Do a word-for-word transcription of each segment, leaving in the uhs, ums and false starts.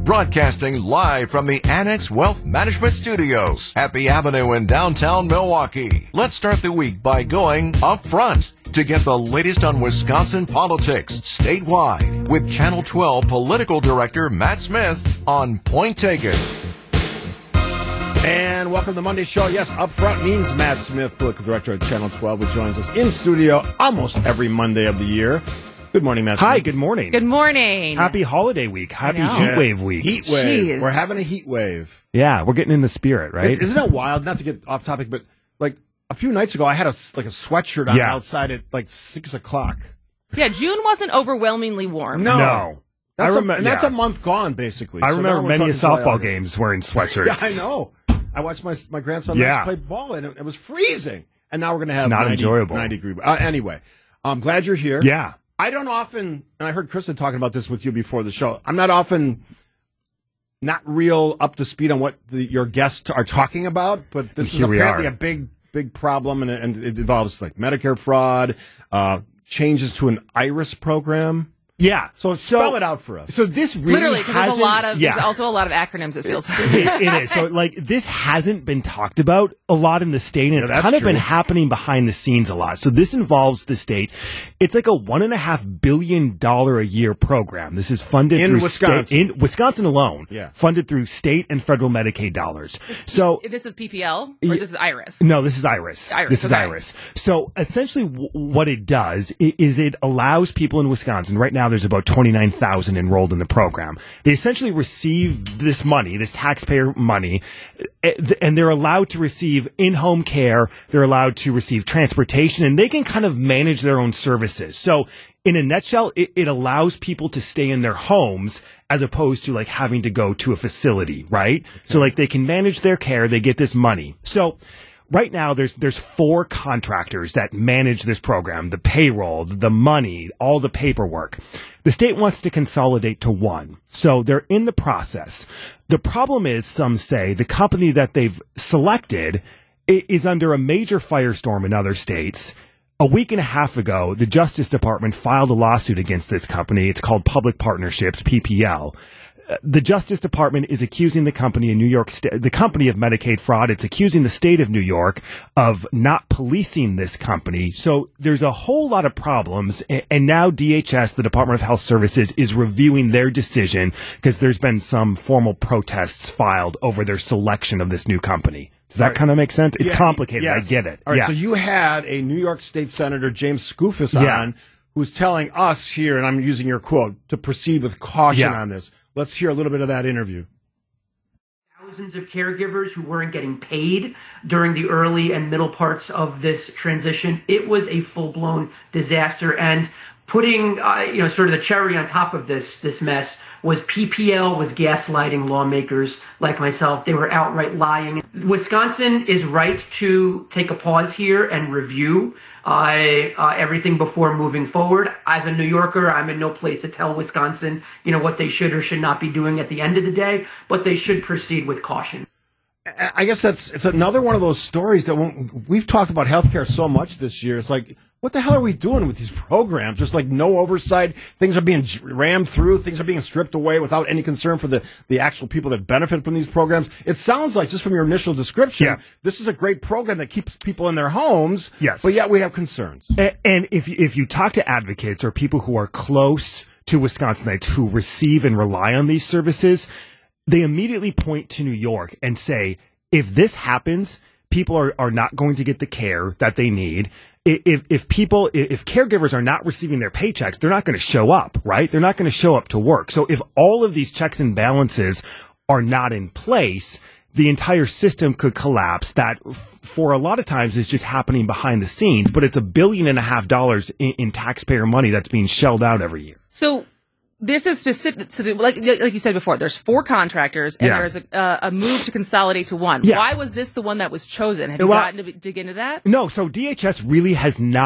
Broadcasting live from the Annex Wealth Management Studios at the Avenue in downtown Milwaukee. Let's start the week by going up front to get the latest on Wisconsin politics statewide with Channel twelve Political Director Matt Smith on Point Taken. And welcome to the Monday show. Yes, up front means Matt Smith, Political Director at Channel twelve, who joins us in studio almost every Monday of the year. Good morning, Matt Smith. Hi, good morning. Good morning. Happy holiday week. Happy heat wave week. Heat wave. Jeez. We're having a heat wave. Yeah, we're getting in the spirit, right? Isn't it wild? Not to get off topic, but like a few nights ago, I had a, like a sweatshirt on Yeah. outside at like six o'clock. Yeah, June wasn't overwhelmingly warm. No. No. That's, I a, remem- and that's yeah. a month gone, basically. I So now remember we're many a talking July, softball August. games wearing sweatshirts. Yeah, I know. I watched my my grandson Yeah. play ball, and it, it was freezing. And now we're going to have not ninety, enjoyable. ninety degree. Uh, anyway, I'm glad you're here. Yeah. I don't often, and I heard Kristen talking about this with you before the show. I'm not often not real up to speed on what the, your guests are talking about, but this Here is we apparently are. a big, big problem, and, and it involves like Medicare fraud, uh, changes to an IRIS program. Yeah. So spell it out for us. So this really Literally, because there's a hasn't- lot of yeah. there's also a lot of acronyms. It feels. it, it is. So, like, this hasn't been talked about a lot in the state, and it's that's kind of true. been happening behind the scenes a lot. So, this involves the state. It's like a one and a half billion dollar a year program. This is funded In through Wisconsin. state in Wisconsin alone. Yeah. Funded through state and federal Medicaid dollars. So, This is P P L or this is Iris. no, this is Iris. Iris, this is okay. Iris. So essentially w- what it does i- is it allows people in Wisconsin, right now there's about twenty-nine thousand enrolled in the program. They essentially receive this money, this taxpayer money, eh, th- and they're allowed to receive in-home care, they're allowed to receive transportation, and they can kind of manage their own services. So in a nutshell, it, it allows people to stay in their homes as opposed to like having to go to a facility, right? So like they can manage their care, they get this money. So right now, there's there's four contractors that manage this program, the payroll, the money, all the paperwork. The state wants to consolidate to one. So they're in the process. The problem is, some say, the company that they've selected i- is under a major firestorm in other states. A week and a half ago, the Justice Department filed a lawsuit against this company. It's called Public Partnerships, P P L. The Justice Department is accusing the company in New York State, the company of Medicaid fraud. It's accusing the state of New York of not policing this company. So there's a whole lot of problems. And, and now D H S, the Department of Health Services, is reviewing their decision because there's been some formal protests filed over their selection of this new company. Does that Right. kind of make sense? It's Yeah, complicated. yes. I get it. All right, yeah. so you had a New York State Senator, James Skoufis, Yeah. on, who's telling us here, and I'm using your quote, to proceed with caution Yeah. on this. Let's hear a little bit of that interview. Thousands of caregivers who weren't getting paid during the early and middle parts of this transition. It was a full-blown disaster, and putting uh, you know sort of the cherry on top of this this mess was P P L was gaslighting lawmakers like myself. They were outright lying. Wisconsin is right to take a pause here and review uh, uh, everything before moving forward. As a New Yorker, I'm in no place to tell Wisconsin, you know, what they should or should not be doing at the end of the day, but they should proceed with caution. I guess that's it's another one of those stories that when, we've talked about healthcare so much this year. It's like, what the hell are we doing with these programs? Just like no oversight. Things are being rammed through. Things are being stripped away without any concern for the, the actual people that benefit from these programs. It sounds like, just from your initial description, Yeah. this is a great program that keeps people in their homes. Yes. But yet we have concerns. A- And if if you talk to advocates or people who are close to Wisconsinites who receive and rely on these services, they immediately point to New York and say, if this happens, people are, are not going to get the care that they need. I- If if people if caregivers are not receiving their paychecks, they're not going to show up, right? They're not going to show up to work. So if all of these checks and balances are not in place, the entire system could collapse. That f- for a lot of times is just happening behind the scenes, but it's a billion and a half dollars in, in taxpayer money that's being shelled out every year. So this is specific to the, like, like you said before, there's four contractors and Yeah. there's a, uh, a move to consolidate to one. Yeah. Why was this the one that was chosen? Have you Well, gotten to dig into that? No, so D H S really has not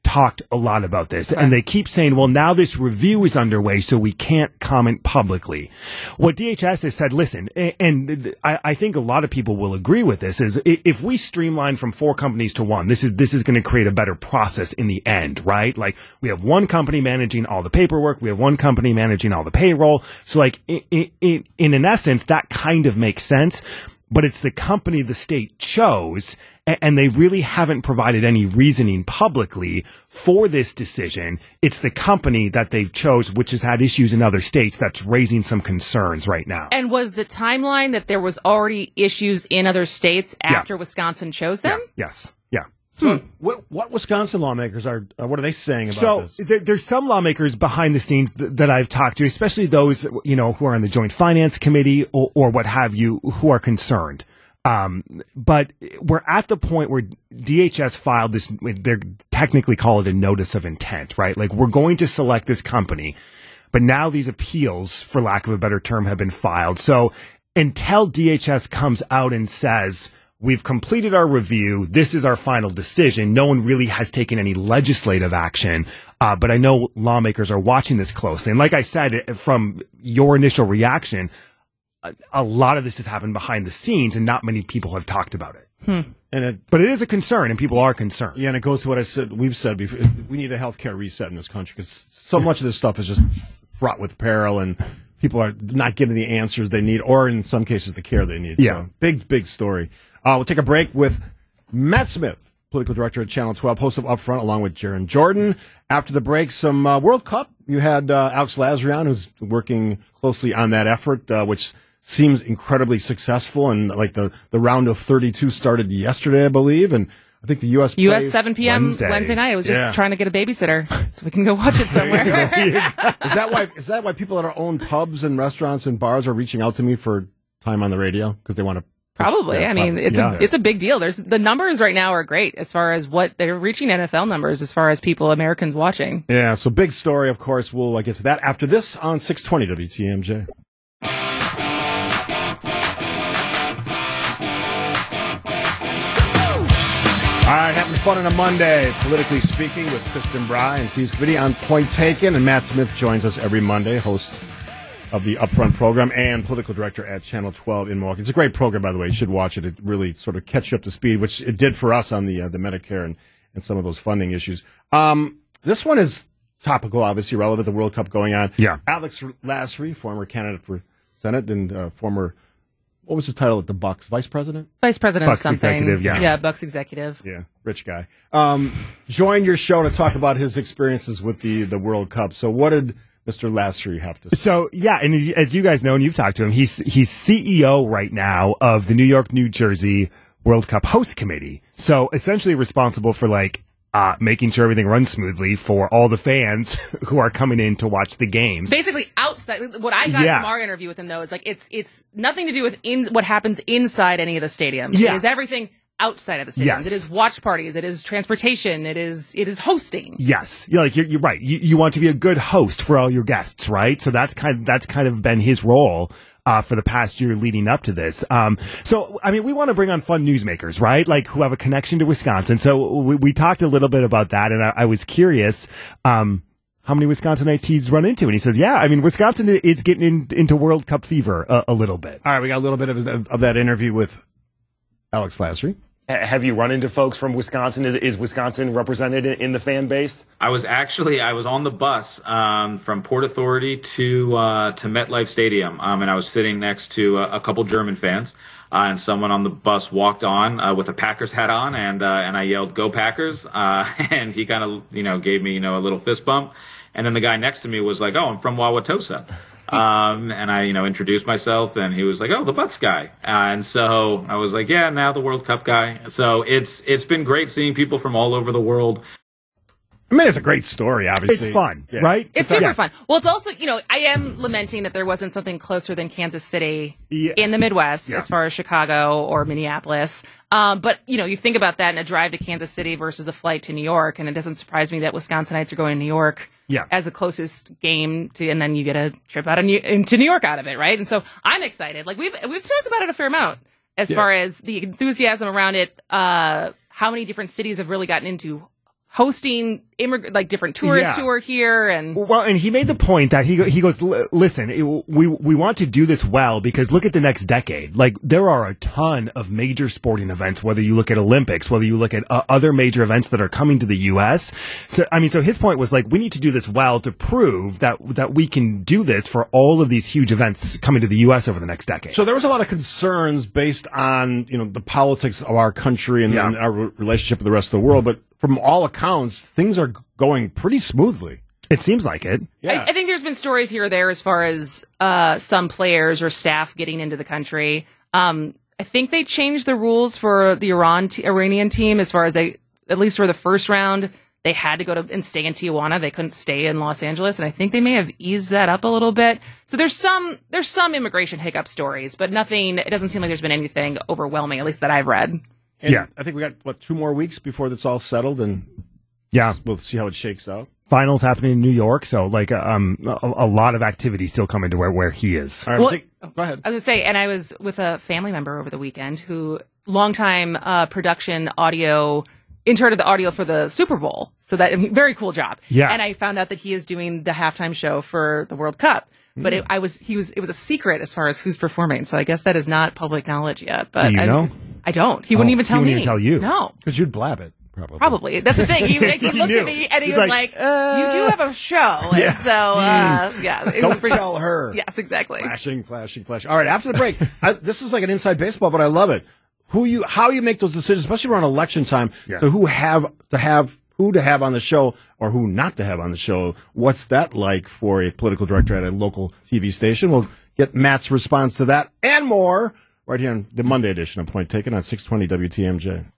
talked a lot about this, and they keep saying, well, now this review is underway, so we can't comment publicly. What D H S has said, listen, and I, I think a lot of people will agree with this, is if we streamline from four companies to one, this is this is going to create a better process in the end, right? Like, we have one company managing all the paperwork, we have one company managing all the payroll, so like, in, in, in an essence, that kind of makes sense. But it's the company the state chose, and they really haven't provided any reasoning publicly for this decision. It's the company that they've chose, which has had issues in other states, that's raising some concerns right now. And was the timeline that there was already issues in other states after yeah. Wisconsin chose them? Yeah. Yes. Yeah. So, hmm. what, what Wisconsin lawmakers are, uh, what are they saying about so, this? So, there, there's some lawmakers behind the scenes th- that I've talked to, especially those, you know, who are on the Joint Finance Committee or, or what have you, who are concerned. Um, but we're at the point where D H S filed this, they're technically call it a notice of intent, right? Like, we're going to select this company, but now these appeals, for lack of a better term, have been filed. So, until D H S comes out and says, we've completed our review, this is our final decision, no one really has taken any legislative action, uh, but I know lawmakers are watching this closely. And like I said, from your initial reaction, a, a lot of this has happened behind the scenes, and not many people have talked about it. Hmm. And it, but it is a concern, and people are concerned. Yeah, and it goes to what I said. We've said before. We need a healthcare reset in this country, because so much of this stuff is just fraught with peril, and people are not getting the answers they need, or in some cases, the care they need. Yeah. So, big, big story. Uh, we'll take a break with Matt Smith, political director at Channel twelve, host of Upfront, along with Jaron Jordan. After the break, some uh, World Cup. You had uh, Alex Lazarian, who's working closely on that effort, uh, which seems incredibly successful. And like the, the round of thirty-two started yesterday, I believe. And I think the U S U S plays seven p.m. Wednesday. Wednesday night. I was just Yeah. trying to get a babysitter so we can go watch it somewhere. Is that why? Is that why people that are own pubs and restaurants and bars are reaching out to me for time on the radio, because they want to? Probably. Yeah, I mean, probably. it's Yeah. a it's a big deal. There's the numbers right now are great as far as what they're reaching N F L numbers as far as people Americans watching. Yeah. So big story. Of course, we'll uh, get to that after this on six twenty W T M J. All right, having fun on a Monday, politically speaking, with Kristen Bry and Steve Scavidi on Point Taken, and Matt Smith joins us every Monday, host of the Upfront program and political director at Channel twelve in Milwaukee. It's a great program, by the way. You should watch it. It really sort of catch you up to speed, which it did for us on the uh, the Medicare and, and some of those funding issues. Um, this one is topical, obviously relevant. The World Cup going on. Yeah. Alex Lasry, former candidate for Senate and uh, former, what was his title at the Bucks? Vice president? Vice president Bucks of something. executive, yeah. Yeah, Bucks executive. Yeah, rich guy. Um, joined your show to talk about his experiences with the, the World Cup. So what did Mister Lasry have to say? So, yeah, and as- as you guys know, and you've talked to him, he's he's C E O right now of the New York, New Jersey World Cup Host Committee. So, essentially responsible for, like, uh, making sure everything runs smoothly for all the fans who are coming in to watch the games. Basically, outside. What I got Yeah. from our interview with him, though, is like it's it's nothing to do with in, what happens inside any of the stadiums. Yeah. It is everything outside of the stadiums. Yes. It is watch parties. It is transportation. It is it is hosting. Yes, yeah, like you're, you're right. You, you want to be a good host for all your guests, right? So that's kind of, that's kind of been his role uh, for the past year leading up to this. Um, so I mean, we want to bring on fun newsmakers, right? Like who have a connection to Wisconsin. So we, we talked a little bit about that, and I, I was curious. Um, how many Wisconsinites he's run into? And he says, yeah, I mean, Wisconsin is getting in, into World Cup fever a, a little bit. All right, we got a little bit of, of that interview with Alex Lasry. Have you run into folks from Wisconsin? Is, is Wisconsin represented in, in the fan base? I was actually I was on the bus um, from Port Authority to uh, to MetLife Stadium, um, and I was sitting next to a, a couple German fans, uh, and someone on the bus walked on uh, with a Packers hat on, and uh, and I yelled "Go Packers!" Uh, and he kind of you know gave me you know a little fist bump, and then the guy next to me was like, "Oh, I'm from Wauwatosa." Um, and I, you know, introduced myself, and he was like, "Oh, the Bucks guy." Uh, and so I was like, "Yeah, now the World Cup guy." So it's it's been great seeing people from all over the world. I mean, it's a great story, obviously. It's fun, Yeah. right? It's super yeah. fun. Well, it's also, you know, I am lamenting that there wasn't something closer than Kansas City Yeah. in the Midwest, Yeah. as far as Chicago or Minneapolis. Um, but, you know, you think about that in a drive to Kansas City versus a flight to New York, and it doesn't surprise me that Wisconsinites are going to New York Yeah. as the closest game to, and then you get a trip out of New, into New York out of it, right? And so I'm excited. Like we've we've talked about it a fair amount as far as the enthusiasm around it. Uh, how many different cities have really gotten into hosting immig- like different tourists Yeah. who are here, and Well, and he made the point that he go, he goes, "L- listen, it, we we want to do this well because look at the next decade. Like there are a ton of major sporting events. Whether you look at Olympics, whether you look at uh, other major events that are coming to the U S. So I mean, so his point was like we need to do this well to prove that that we can do this for all of these huge events coming to the U S over the next decade. So there was a lot of concerns based on, you know, the politics of our country and, Yeah. and our relationship with the rest of the world. But from all accounts, things are going pretty smoothly. It seems like it. Yeah. I, I think there's been stories here or there as far as uh, some players or staff getting into the country. Um, I think they changed the rules for the Iran t- Iranian team as far as they, at least for the first round, they had to go to and stay in Tijuana. They couldn't stay in Los Angeles, and I think they may have eased that up a little bit. So there's some there's some immigration hiccup stories, but nothing. It doesn't seem like there's been anything overwhelming, at least that I've read. And Yeah. I think we got, what, two more weeks before that's all settled, and Yeah. we'll see how it shakes out. Finals happening in New York, so like um a, a lot of activity still coming to where, where he is. All right, Well- I think- go ahead. I was gonna say, and I was with a family member over the weekend who longtime uh, production audio intern of the audio for the Super Bowl. So that I mean, very cool job. Yeah. And I found out that he is doing the halftime show for the World Cup. But it, I was he was it was a secret as far as who's performing. So I guess that is not public knowledge yet. But Do you I, know? I don't. He wouldn't Oh, even he tell wouldn't me. even tell you. No. Because you'd blab it, probably. Probably. That's the thing. He, like, he He looked knew. at me and he He's was like, like, "You do have a show." And so, uh, yeah. It was Don't pretty- tell her. Yes, exactly. Flashing, flashing, flashing. All right, after the break, I, this is like an inside baseball, but I love it. Who you, how you make those decisions, especially around election time, Yeah. to who have to have who to have on the show or who not to have on the show. What's that like for a political director at a local T V station? We'll get Matt's response to that and more right here on the Monday edition of Point Taken on six twenty W T M J.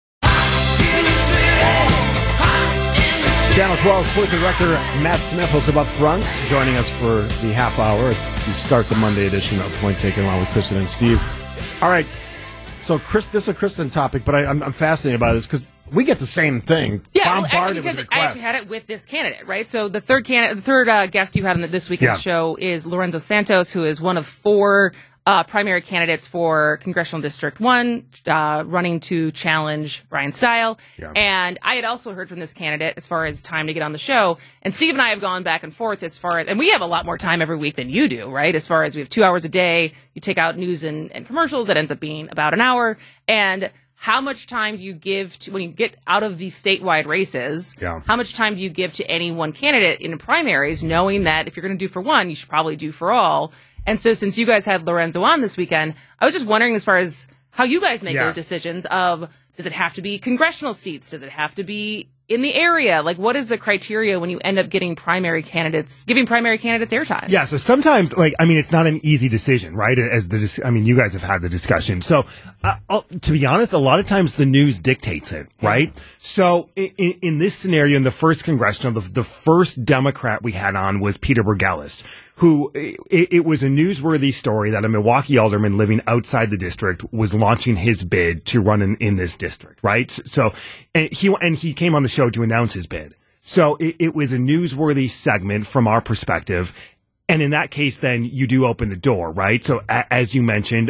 Channel twelve political director Matt Smith, host of Up Front, joining us for the half hour to start the Monday edition of Point Taken along with Kristen and Steve. All right, so Chris, this is a Kristen topic, but I, I'm, I'm fascinated by this because we get the same thing. Yeah, well, I, bombarded because with I requests. actually had it with this candidate, right? So the third candidate, the third uh, guest you had on the, this weekend's Yeah. show is Lorenzo Santos, who is one of four uh, primary candidates for Congressional District One, uh, running to challenge Brian Stile. Yeah. And I had also heard from this candidate as far as time to get on the show. And Steve and I have gone back and forth as far as, and we have a lot more time every week than you do, right? As far as we have two hours a day, you take out news and, and commercials, it ends up being about an hour. And how much time do you give to, when you get out of these statewide races, Yeah. how much time do you give to any one candidate in primaries, knowing that if you're going to do for one, you should probably do for all? And so since you guys had Lorenzo on this weekend, I was just wondering as far as how you guys make Yeah. those decisions of, does it have to be congressional seats? Does it have to be in the area? Like, what is the criteria when you end up getting primary candidates, giving primary candidates airtime? Yeah, so sometimes, like, I mean, it's not an easy decision, right? As the, dis- I mean, you guys have had the discussion. So, uh, I'll- to be honest, a lot of times the news dictates it, right? So, in, in this scenario, in the first congressional, the, the first Democrat we had on was Peter Burgellis, who it, it was a newsworthy story that a Milwaukee alderman living outside the district was launching his bid to run in, in this district, right? So, and he and he came on the show to announce his bid. So it, it was a newsworthy segment from our perspective. And in that case, then you do open the door, right? So a, as you mentioned,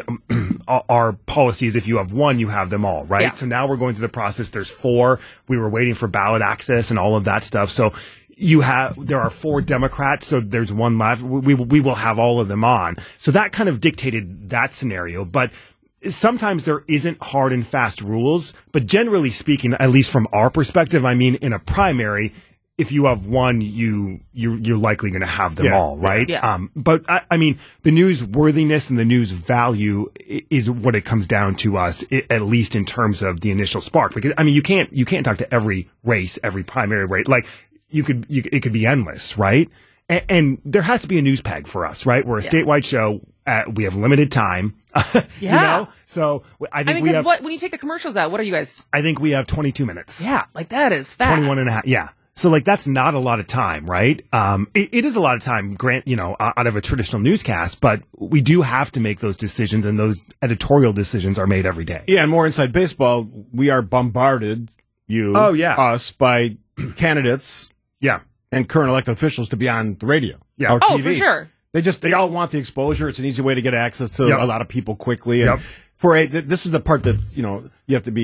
our policy is if you have one, you have them all, right? Yeah. So now we're going through the process. There's four. We were waiting for ballot access and all of that stuff. So you have, there are four Democrats, so there's one left. We, we, we will have all of them on. So that kind of dictated that scenario. But sometimes there isn't hard and fast rules, but generally speaking, at least from our perspective, I mean, in a primary, if you have one, you, you you're likely going to have them Yeah. all, right? Yeah. Um, but I, I mean, the newsworthiness and the news value i- is what it comes down to us, i- at least in terms of the initial spark. Because I mean, you can't you can't talk to every race, every primary race. Like you could, you, it could be endless, right? And, and there has to be a news peg for us, right? We're a statewide show. Uh, we have limited time. You Yeah. know? So I think I mean, we because have. what when you take the commercials out, what are you guys? I think we have twenty-two minutes. Yeah, like that is fast. twenty-one and a half. Yeah. So like that's not a lot of time, right? Um, it, it is a lot of time, grant, you know, out of a traditional newscast, but we do have to make those decisions, and those editorial decisions are made every day. Yeah, and more inside baseball, we are bombarded, you, Oh, yeah. us, by candidates Yeah. and current elected officials to be on the radio. Yeah. Or Oh, T V. for sure. They just, they all want the exposure. It's an easy way to get access to Yep. a lot of people quickly. And Yep. for a, th- this is the part that, you know, you have to be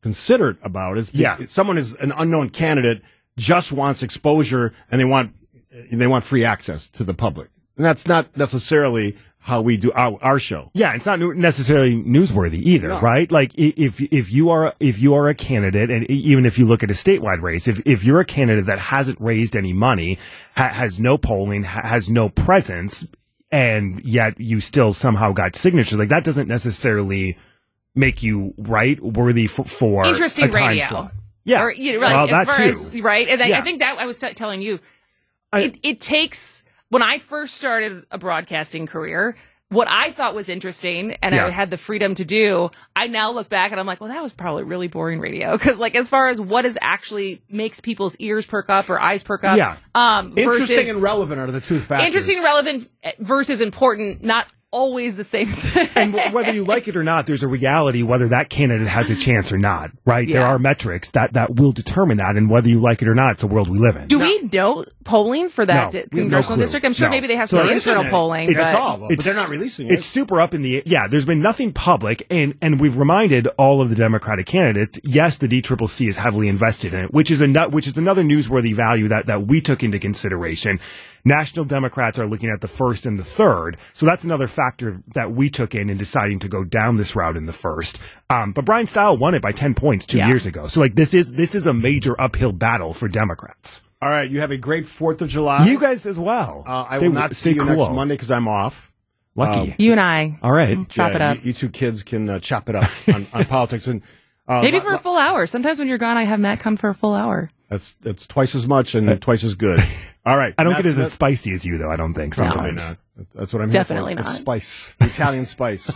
considerate about is Yeah. someone is an unknown candidate just wants exposure and they want they want free access to the public. And that's not necessarily how we do our, our show. Yeah, it's not necessarily newsworthy either, No. right? Like i- if if you are if you are a candidate, and even if you look at a statewide race, if if you're a candidate that hasn't raised any money, ha- has no polling, ha- has no presence, and yet you still somehow got signatures, like that doesn't necessarily make you right worthy for, for Interesting a time radio. slot. Yeah, Or, you know, right, well, as that far too. as- right? And I, Yeah. I think that I was t- telling you, I- it, it takes, when I first started a broadcasting career, what I thought was interesting and Yeah. I had the freedom to do, I now look back and I'm like, well, that was probably really boring radio. Cause like, as far as what is actually makes people's ears perk up or eyes perk up, Yeah. um, Interesting versus and relevant are the two factors. interesting, relevant versus important, not always the same thing. And w- whether you like it or not, there's a reality whether that candidate has a chance or not, right? There Yeah. are metrics that, that will determine that, and whether you like it or not, it's the world we live in. Do we know polling for that No, di- we have no congressional clue. district? I'm sure No. maybe they have So some there internal isn't polling. any. I but saw, but they're not releasing it. It's super up in the yeah. There's been nothing public, and and we've reminded all of the Democratic candidates. Yes, the D C C C is heavily invested in it, which is a nut- which is another newsworthy value that that we took into consideration. National Democrats are looking at the first and the third, so that's another factor that we took in in deciding to go down this route in the first. Um, but Brian Stile won it by ten points two Yeah. years ago, so like this is this is a major uphill battle for Democrats. All right, you have a great fourth of July. You guys as well. Uh, I Stay- will not stay see you cool. next Monday because I'm off. Lucky. You and I. All right. Chop Yeah, it up. You, you two kids can uh, chop it up on, on politics, and uh, Maybe lo- for a full hour. Sometimes when you're gone, I have Matt come for a full hour. that's that's twice as much and twice as good. All right, I don't Matt get as Smith? spicy as you, though. I don't think No. Probably sometimes. not. That's what I'm here Definitely for. The not. spice, the Italian spice.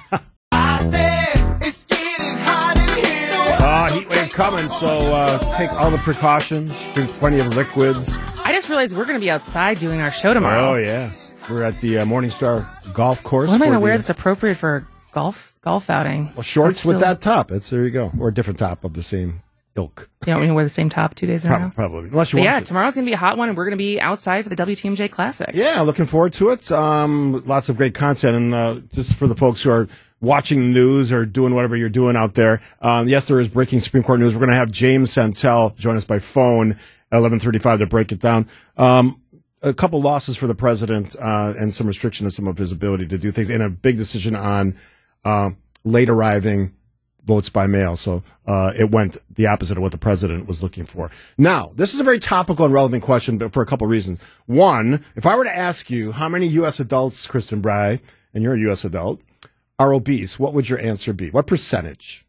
I said it's getting hot in here. Uh, heat wave coming, so uh, take all the precautions. Drink plenty of liquids. I just realized we're going to be outside doing our show tomorrow. Oh yeah, we're at the uh, Morningstar Golf Course. What am I for going to wear the- that's appropriate for a golf golf outing? well, shorts That's with still- that top. That's there you go, or a different top of the same ilk. You don't want me to wear the same top two days in a row? Probably, probably. Unless you But want yeah, to. tomorrow's going to be a hot one, and we're going to be outside for the W T M J Classic. Yeah, looking forward to it. Um, lots of great content, and uh, just for the folks who are watching the news or doing whatever you're doing out there. Um, yes, there is breaking Supreme Court news. We're going to have James Santel join us by phone at eleven thirty-five to break it down. Um, a couple losses for the president uh, and some restriction of some of his ability to do things, and a big decision on uh, late arriving votes by mail. So uh, it went the opposite of what the president was looking for. Now, this is a very topical and relevant question, but for a couple of reasons. One, if I were to ask you how many U S adults, Kristen Bry, and you're a U S adult, are obese, what would your answer be? What percentage?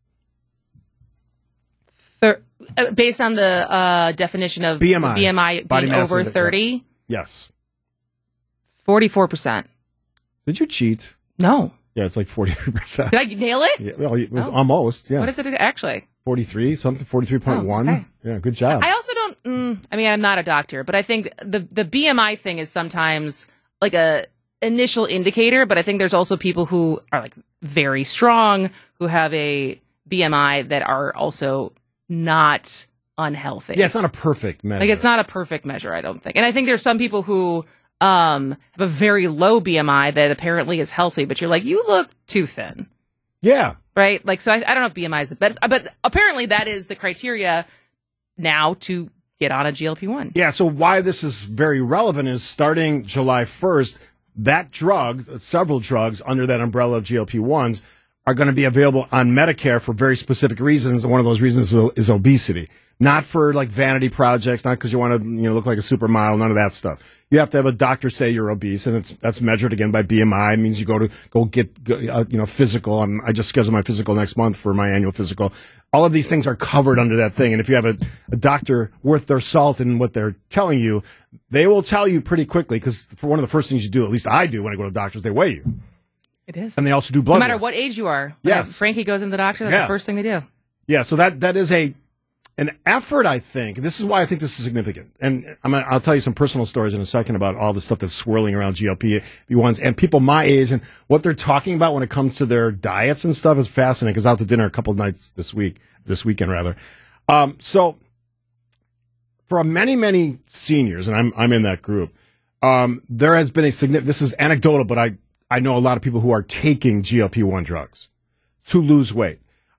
Thir- uh, based on the uh, definition of B M I. B M I Body being mass over index, thirty, Yes. forty-four percent. Did you cheat? No. Yeah, it's like forty-three percent. Did I nail it? Yeah, well, it was Oh. almost, yeah. What is it actually? forty-three, something, forty-three point one. Oh, okay. Yeah, good job. I also don't. Mm, I mean, I'm not a doctor, but I think the the B M I thing is sometimes like a initial indicator. But I think there's also people who are like very strong who have a B M I that are also not unhealthy. yeah, it's not a perfect measure. Like it's not a perfect measure, I don't think. And I think there's some people who um have a very low B M I that apparently is healthy, but you're like, you look too thin. Yeah. Right? Like, so I, I don't know if B M I is the best, but apparently that is the criteria now to get on a G L P one. Yeah, so why this is very relevant is starting July first, that drug, several drugs under that umbrella of G L P ones are going to be available on Medicare for very specific reasons. And one of those reasons is obesity. Not for like vanity projects, not because you want to, you know, look like a supermodel, none of that stuff. You have to have a doctor say you're obese, and it's, that's measured again by B M I. It means you go to, go get, go, uh, you know, physical. I'm, I just scheduled my physical next month for my annual physical. All of these things are covered under that thing. And if you have a, a doctor worth their salt in what they're telling you, they will tell you pretty quickly, because for one of the first things you do, at least I do when I go to the doctors, they weigh you. It is. And they also do blood No matter work. what age you are. Yes. When Frankie goes into the doctor, that's Yeah. the first thing they do. Yeah, so that that is a an effort, I think. This is why I think this is significant. And I'm gonna, I'll tell you some personal stories in a second about all the stuff that's swirling around G L P ones and people my age and what they're talking about when it comes to their diets and stuff is fascinating, because I was out to dinner a couple of nights this week, this weekend rather. Um, so for many, many seniors, and I'm I'm in that group, um, there has been a significant, this is anecdotal, but I, I know a lot of people who are taking G L P one drugs to lose weight.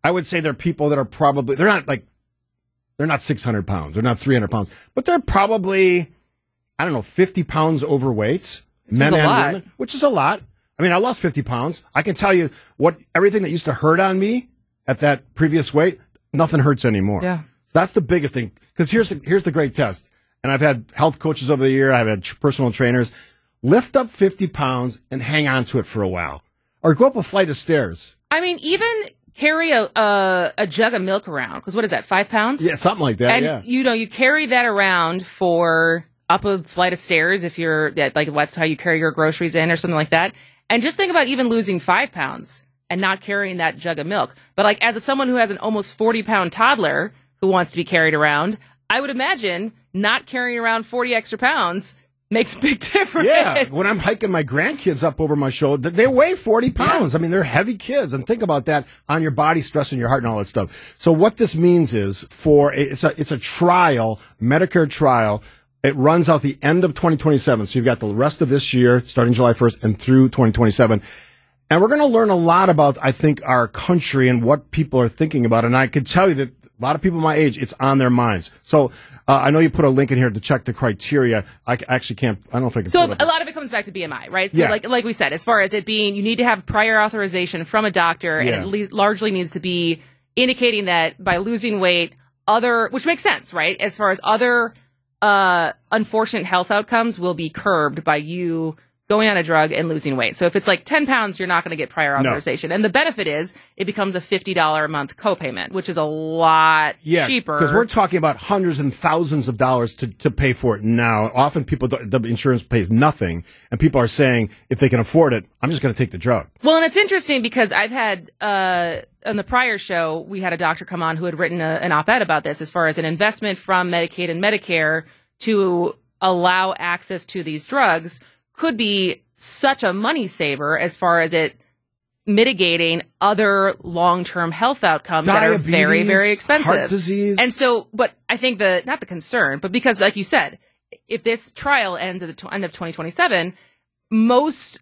I would say they're people that are probably, they're not like, they're not six hundred pounds. They're not three hundred pounds, but they're probably, I don't know, fifty pounds overweight, men a and lot. women, which is a lot. I mean, I lost fifty pounds. I can tell you what, everything that used to hurt on me at that previous weight, nothing hurts anymore. Yeah. So that's the biggest thing. Because here's the, here's the great test. And I've had health coaches over the year. I've had tr- personal trainers. Lift up fifty pounds and hang on to it for a while. Or go up a flight of stairs. I mean, even carry a a, a jug of milk around, because what is that, five pounds? Yeah, something like that, and yeah. you know, you carry that around for up a flight of stairs if you're that, like that's how you carry your groceries in or something like that. And just think about even losing five pounds and not carrying that jug of milk. But like, as of someone who has an almost forty pound toddler who wants to be carried around, I would imagine not carrying around forty extra pounds makes a big difference. Yeah, when I'm hiking my grandkids up over my shoulder, they weigh forty pounds. Yeah. I mean, they're heavy kids. And think about that on your body, stressing your heart and all that stuff. So what this means is for, it's a, it's a trial, Medicare trial. It runs out the end of twenty twenty-seven. So you've got the rest of this year, starting July first and through twenty twenty-seven. And we're going to learn a lot about, I think, our country and what people are thinking about. And I could tell you that a lot of people my age, it's on their minds. So uh, I know you put a link in here to check the criteria. I c- actually can't, I don't know if I can. So pull it a up. lot of it comes back to B M I, right? So Yeah. like, like we said, as far as it being, you need to have prior authorization from a doctor, Yeah. and it le- largely needs to be indicating that by losing weight, other, which makes sense, right? As far as other uh, unfortunate health outcomes will be curbed by you going on a drug and losing weight. So if it's like ten pounds, you're not going to get prior No. authorization. And the benefit is it becomes a fifty dollars a month copayment, which is a lot Yeah, cheaper. because we're talking about hundreds and thousands of dollars to, to pay for it now. Often people, don't- the insurance pays nothing, and people are saying, if they can afford it, I'm just going to take the drug. Well, and it's interesting because I've had, uh, on the prior show, we had a doctor come on who had written a, an op-ed about this as far as an investment from Medicaid and Medicare to allow access to these drugs could be such a money saver as far as it mitigating other long-term health outcomes that are very, Diabetes, very expensive. heart disease. And so, but I think the, not the concern, but because like you said, if this trial ends at the t- end of twenty twenty-seven, most,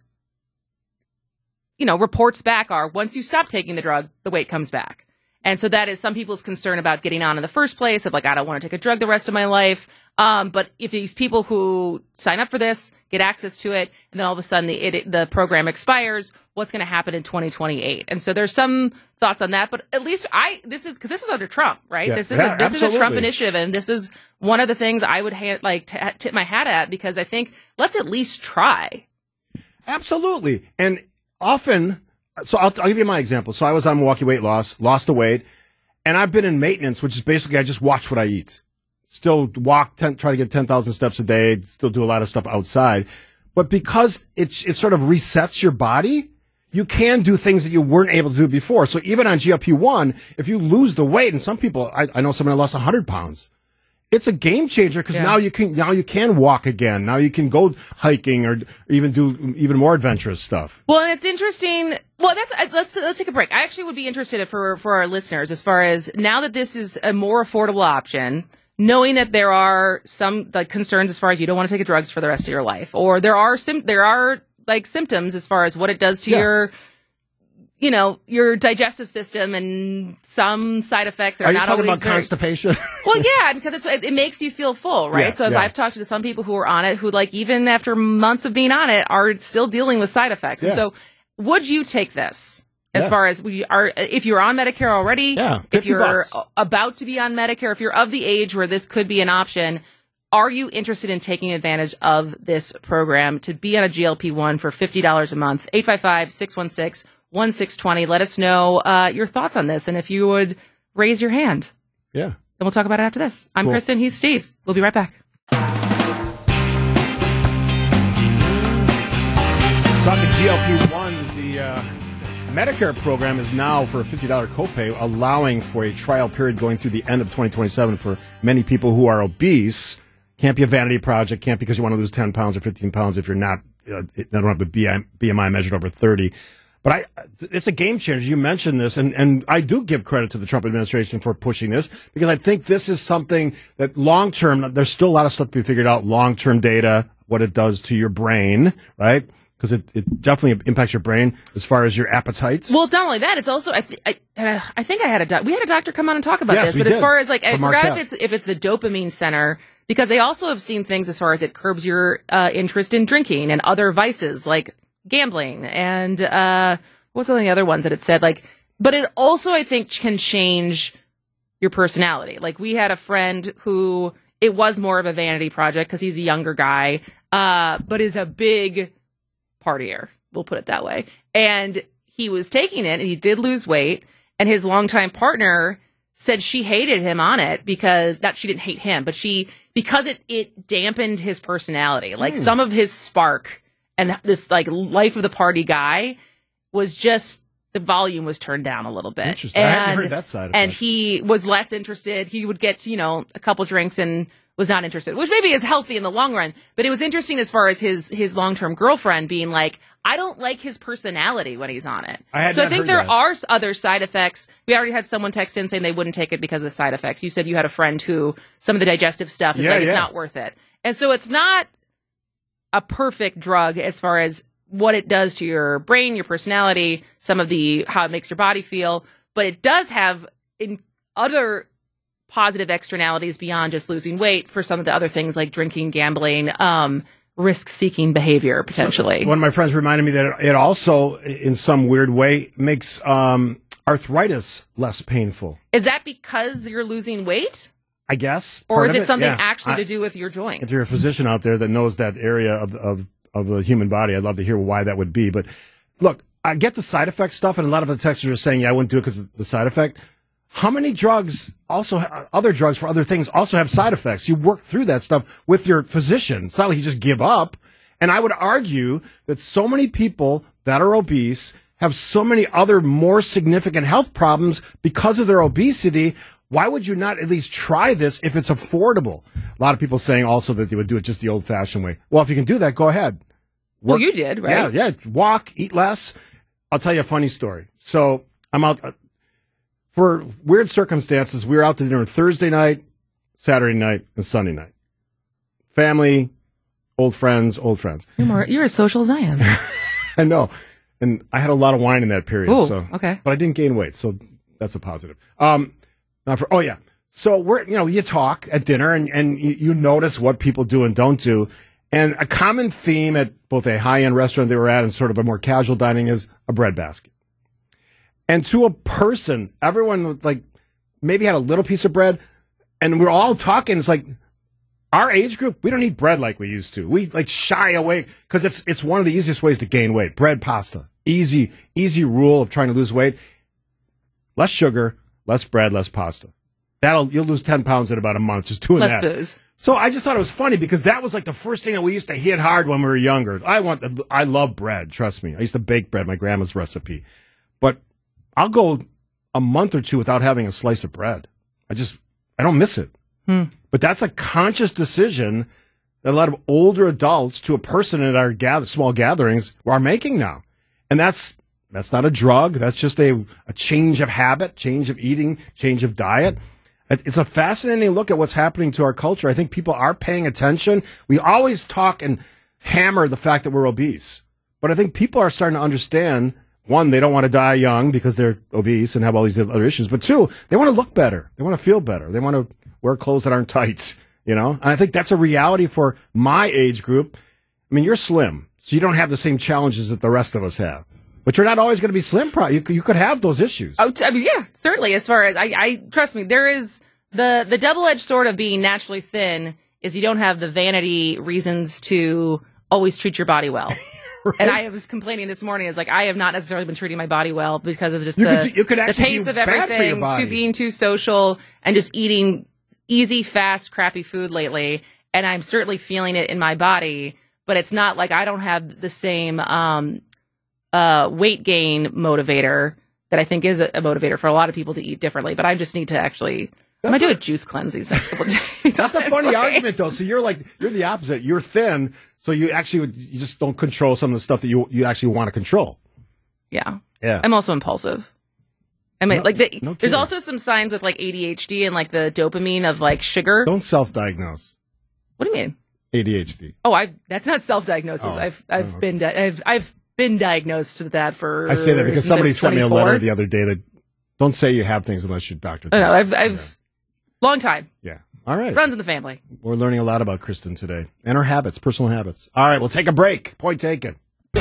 you know, reports back are once you stop taking the drug, the weight comes back. And so that is some people's concern about getting on in the first place of like, I don't want to take a drug the rest of my life. Um, but if these people who sign up for this get access to it, and then all of a sudden the, it, the program expires, what's going to happen in twenty twenty-eight? And so there's some thoughts on that, but at least I, this is, cause this is under Trump, right? Yeah. This is Yeah, a, this is a Trump absolutely. initiative. And this is one of the things I would ha- like to tip my hat at, because I think let's at least try. Absolutely. And often, so I'll, I'll give you my example. So I was on Milwaukee Weight Loss, lost the weight, and I've been in maintenance, which is basically I just watch what I eat. Still walk, ten, try to get ten thousand steps a day, still do a lot of stuff outside. But because it's, it sort of resets your body, you can do things that you weren't able to do before. So even on G L P one, if you lose the weight, and some people, I, I know someone that lost one hundred pounds. It's a game changer because Yeah. now you can now you can walk again. Now you can go hiking or even do even more adventurous stuff. Well, and it's interesting. Well, that's uh, let's let's take a break. I actually would be interested for for our listeners as far as now that this is a more affordable option, knowing that there are some like concerns as far as you don't want to take drugs for the rest of your life, or there are sim- there are like symptoms as far as what it does to Yeah. your, you know, your digestive system and some side effects that are, Are you not talking always about very. constipation? Well, yeah, because it's, it, it makes you feel full, right? Yeah, so as yeah. I've talked to some people who are on it, who like even after months of being on it are still dealing with side effects. And Yeah. so, would you take this? As Yeah. far as we are, if you're on Medicare already, Yeah, if fifty you're bucks. about to be on Medicare, if you're of the age where this could be an option, are you interested in taking advantage of this program to be on a G L P one for fifty dollars a month? eight five five, six one six, one six two zero. Let us know uh, your thoughts on this and if you would raise your hand. Yeah. Then we'll talk about it after this. I'm Cool. Kristen. He's Steve. We'll be right back. Talking G L P ones, the uh, Medicare program is now for a fifty dollars copay, allowing for a trial period going through the end of twenty twenty-seven for many people who are obese. Can't be a vanity project. Can't because you want to lose ten pounds or fifteen pounds if you're not, uh, they don't have a B M I measured over thirty. But I, it's a game changer. You mentioned this, and, and I do give credit to the Trump administration for pushing this because I think this is something that long term, there's still a lot of stuff to be figured out. Long term data, what it does to your brain, right? because it, it definitely impacts your brain as far as your appetites. Well, it's not only that; it's also I, th- I, uh, I think I had a doc- we had a doctor come on and talk about Yes, this. we But as did. far as like, I From forgot Marquette. if it's if it's the dopamine center, because they also have seen things as far as it curbs your uh, interest in drinking and other vices like gambling and uh, what's one of the other ones that it said like. But it also, I think, can change your personality. Like we had a friend who it was more of a vanity project because he's a younger guy, uh, but is a big partier. We'll put it that way. And he was taking it and he did lose weight. And his longtime partner said she hated him on it because not she didn't hate him, but she because it it dampened his personality. Like some of his spark and this like life of the party guy was just the volume was turned down a little bit. Interesting. And, I hadn't heard that side of and it. he was less interested. He would get, you know, a couple drinks and was not interested, which maybe is healthy in the long run. But it was interesting as far as his his long term girlfriend being like, I don't like his personality when he's on it. I had so I not think heard there that. are s- other side effects. We already had someone text in saying they wouldn't take it because of the side effects. You said you had a friend who some of the digestive stuff is Yeah, like it's yeah. not worth it. And so it's not a perfect drug as far as what it does to your brain, your personality, some of the how it makes your body feel, but it does have in other positive externalities beyond just losing weight for some of the other things like drinking, gambling, um, risk-seeking behavior potentially. One of my friends reminded me that it also, in some weird way, makes um, arthritis less painful. Is that because you're losing weight? I guess. Or Part is of it something Yeah. actually I- to do with your joints? If you're a physician out there that knows that area of, of, of the human body, I'd love to hear why that would be. But look, I get the side effect stuff, and a lot of the texters are saying, yeah, I wouldn't do it because of the side effect. How many drugs also, ha- other drugs for other things also have side effects? You work through that stuff with your physician. It's not like you just give up. And I would argue that so many people that are obese have so many other more significant health problems because of their obesity. Why would you not at least try this if it's affordable? A lot of people saying also that they would do it just the old fashioned way. Well, if you can do that, go ahead. well, you did, right? Yeah, yeah. Walk, eat less. I'll tell you a funny story. So I'm out uh, for weird circumstances. We were out to dinner Thursday night, Saturday night, and Sunday night. Family, old friends, old friends. You're, more, you're as social as I am. I know. And I had a lot of wine in that period. Ooh, so okay. But I didn't gain weight, so that's a positive. Um, not for, oh, yeah. So we're, you know, you talk at dinner and, and you, you notice what people do and don't do. And a common theme at both a high-end restaurant they were at and sort of a more casual dining is a bread basket. And to a person, everyone like maybe had a little piece of bread, and we're all talking. It's like our age group, we don't eat bread like we used to. We like shy away because it's it's one of the easiest ways to gain weight. Bread, pasta, easy easy rule of trying to lose weight. Less sugar, less bread, less pasta. That'll you'll lose ten pounds in about a month just doing Less that. booze. So I just thought it was funny because that was like the first thing that we used to hit hard when we were younger. I want, the, I love bread. Trust me. I used to bake bread, my grandma's recipe, but I'll go a month or two without having a slice of bread. I just, I don't miss it. Hmm. But that's a conscious decision that a lot of older adults to a person at our gather, small gatherings are making now. And that's, that's not a drug. That's just a, a change of habit, change of eating, change of diet. It's a fascinating look at what's happening to our culture. I think people are paying attention. We always talk and hammer the fact that we're obese. But I think people are starting to understand, one, they don't want to die young because they're obese and have all these other issues. But two, they want to look better. They want to feel better. They want to wear clothes that aren't tight, you know? And I think that's a reality for my age group. I mean, you're slim, so you don't have the same challenges that the rest of us have. But you're not always going to be slim. Pro- you, could- you could have those issues. Oh, t- I mean, yeah, certainly. As far as I, I trust me, there is the the double edged sword of being naturally thin is you don't have the vanity reasons to always treat your body well. Right? And I was complaining this morning. Is like I have not necessarily been treating my body well because of just You the, could- you could the actually pace be of bad for your everything, body. to being too social and just eating easy, fast, crappy food lately. And I'm certainly feeling it in my body, but it's not like I don't have the same um, uh, weight gain motivator that I think is a, a motivator for a lot of people to eat differently. But I just need to actually. I'm gonna do a juice cleanse these next couple of days. That's a funny honestly. argument, though. So you're like you're the opposite. You're thin, so you actually would- you just don't control some of the stuff that you you actually want to control. Yeah. Yeah. I'm also impulsive. I mean, No- like, the, no there's kidding. also some signs with like A D H D and like the dopamine of like sugar. Don't self-diagnose. What do you mean? A D H D. Oh, I've that's not self-diagnosis. Oh, I've I've oh. been di- I've I've been diagnosed with that for. I say that because since somebody I was sent me a twenty-four. letter the other day that don't say you have things unless your doctor. Oh, no, tells I've you. I've long time Yeah. All right. runs in the family. We're learning a lot about Kristen today and her habits, personal habits. All right, we'll take a break. Point taken.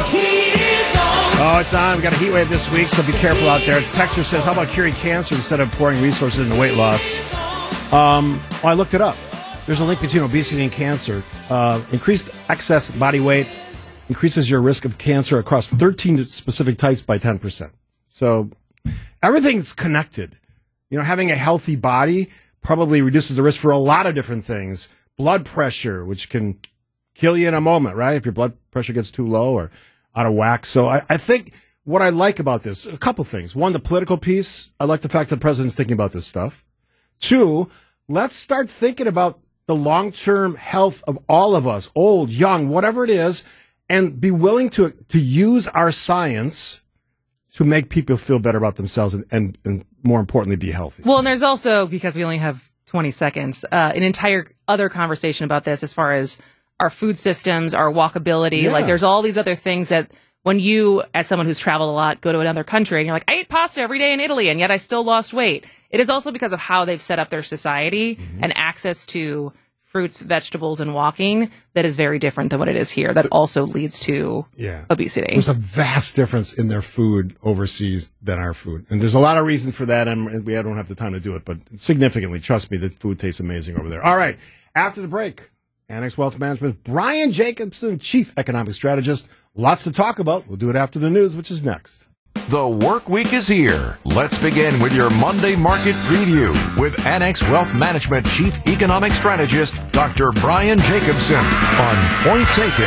Oh, it's on. We got a heat wave this week, so be careful out there. Texter says, how about curing cancer instead of pouring resources into weight loss? Um, well, I looked it up. There's a link between obesity and cancer. Uh, increased excess body weight increases your risk of cancer across thirteen specific types by ten percent. So everything's connected. You know, having a healthy body probably reduces the risk for a lot of different things. Blood pressure, which can kill you in a moment, right? If your blood pressure gets too low or out of whack. So I, I think what I like about this, a couple things. One, the political piece. I like the fact that the president's thinking about this stuff. Two, let's start thinking about the long-term health of all of us, old, young, whatever it is, and be willing to to use our science to make people feel better about themselves and, and, and more importantly, be healthy. Well, and there's also, because we only have twenty seconds, uh, an entire other conversation about this as far as our food systems, our walkability. Yeah. Like, there's all these other things that when you, as someone who's traveled a lot, go to another country and you're like, I ate pasta every day in Italy and yet I still lost weight. It is also because of how they've set up their society Mm-hmm. and access to fruits, vegetables, and walking that is very different than what it is here. That also leads to Yeah. obesity. There's a vast difference in their food overseas than our food. And there's a lot of reason for that, and we don't have the time to do it, but significantly, trust me, the food tastes amazing over there. All right, after the break, Annex Wealth Management, Brian Jacobson, Chief Economic Strategist. Lots to talk about. We'll do it after the news, which is next. The work week is here. Let's begin with your Monday market preview with Annex Wealth Management Chief Economic Strategist, Doctor Brian Jacobson on Point Taken.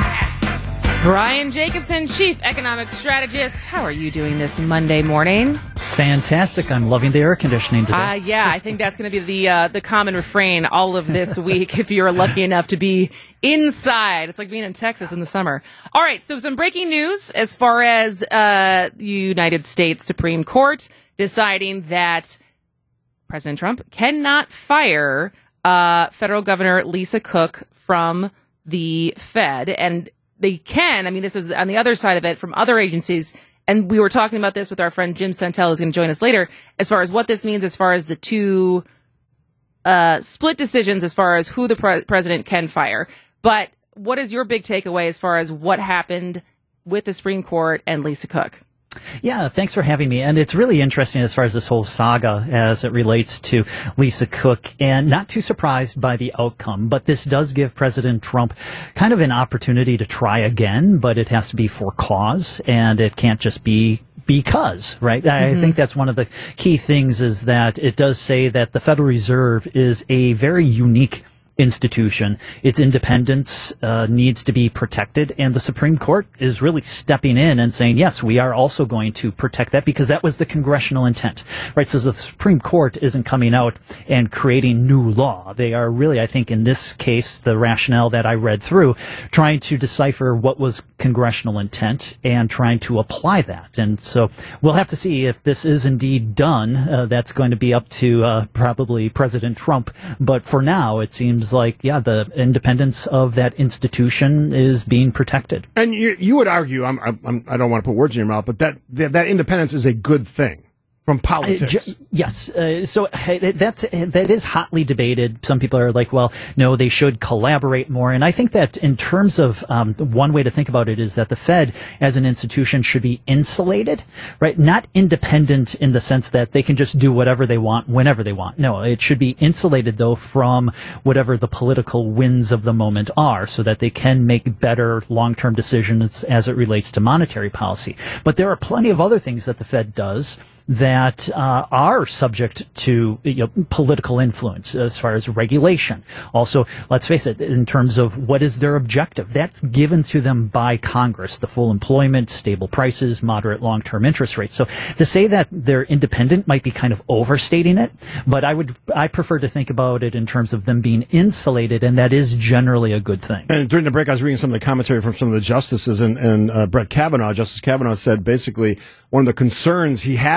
Brian Jacobson, Chief Economic Strategist. How are you doing this Monday morning? Fantastic. I'm loving the air conditioning today. Uh, yeah, I think that's going to be the uh, the common refrain all of this week if you're lucky enough to be inside. It's like being in Texas in the summer. All right, so some breaking news as far as uh, the United States Supreme Court deciding that President Trump cannot fire uh, federal governor Lisa Cook from the Fed. And they can, I mean, this is on the other side of it from other agencies. And we were talking about this with our friend Jim Santel, who's going to join us later, as far as what this means as far as the two uh, split decisions as far as who the pre- president can fire. But what is your big takeaway as far as what happened with the Supreme Court and Lisa Cook? Yeah, thanks for having me. And it's really interesting as far as this whole saga as it relates to Lisa Cook, and not too surprised by the outcome. But this does give President Trump kind of an opportunity to try again, but it has to be for cause, and it can't just be because, right? Mm-hmm. I think that's one of the key things is that it does say that the Federal Reserve is a very unique institution. Its independence uh, needs to be protected, and the Supreme Court is really stepping in and saying, yes, we are also going to protect that because that was the congressional intent, right? So the Supreme Court isn't coming out and creating new law. They are really, I think in this case, the rationale that I read through, trying to decipher what was congressional intent and trying to apply that. And so we'll have to see if this is indeed done. Uh, that's going to be up to uh, probably President Trump. But for now, it seems like, yeah, the independence of that institution is being protected. And you, you would argue, I'm, I'm, I don't want to put words in your mouth, but that that, that independence is a good thing from politics. Uh, ju- yes. Uh, so uh, that's, that is hotly debated. Some people are like, well, no, they should collaborate more. And I think that in terms of um, one way to think about it is that the Fed as an institution should be insulated, right? Not independent in the sense that they can just do whatever they want whenever they want. No, it should be insulated, though, from whatever the political winds of the moment are so that they can make better long-term decisions as it relates to monetary policy. But there are plenty of other things that the Fed does that uh, are subject to you know, political influence as far as regulation. Also, let's face it, in terms of what is their objective, that's given to them by Congress, the full employment, stable prices, moderate long-term interest rates. So to say that they're independent might be kind of overstating it, but I would I prefer to think about it in terms of them being insulated, and that is generally a good thing. And during the break, I was reading some of the commentary from some of the justices, and, and uh, Brett Kavanaugh, Justice Kavanaugh said basically one of the concerns he had about this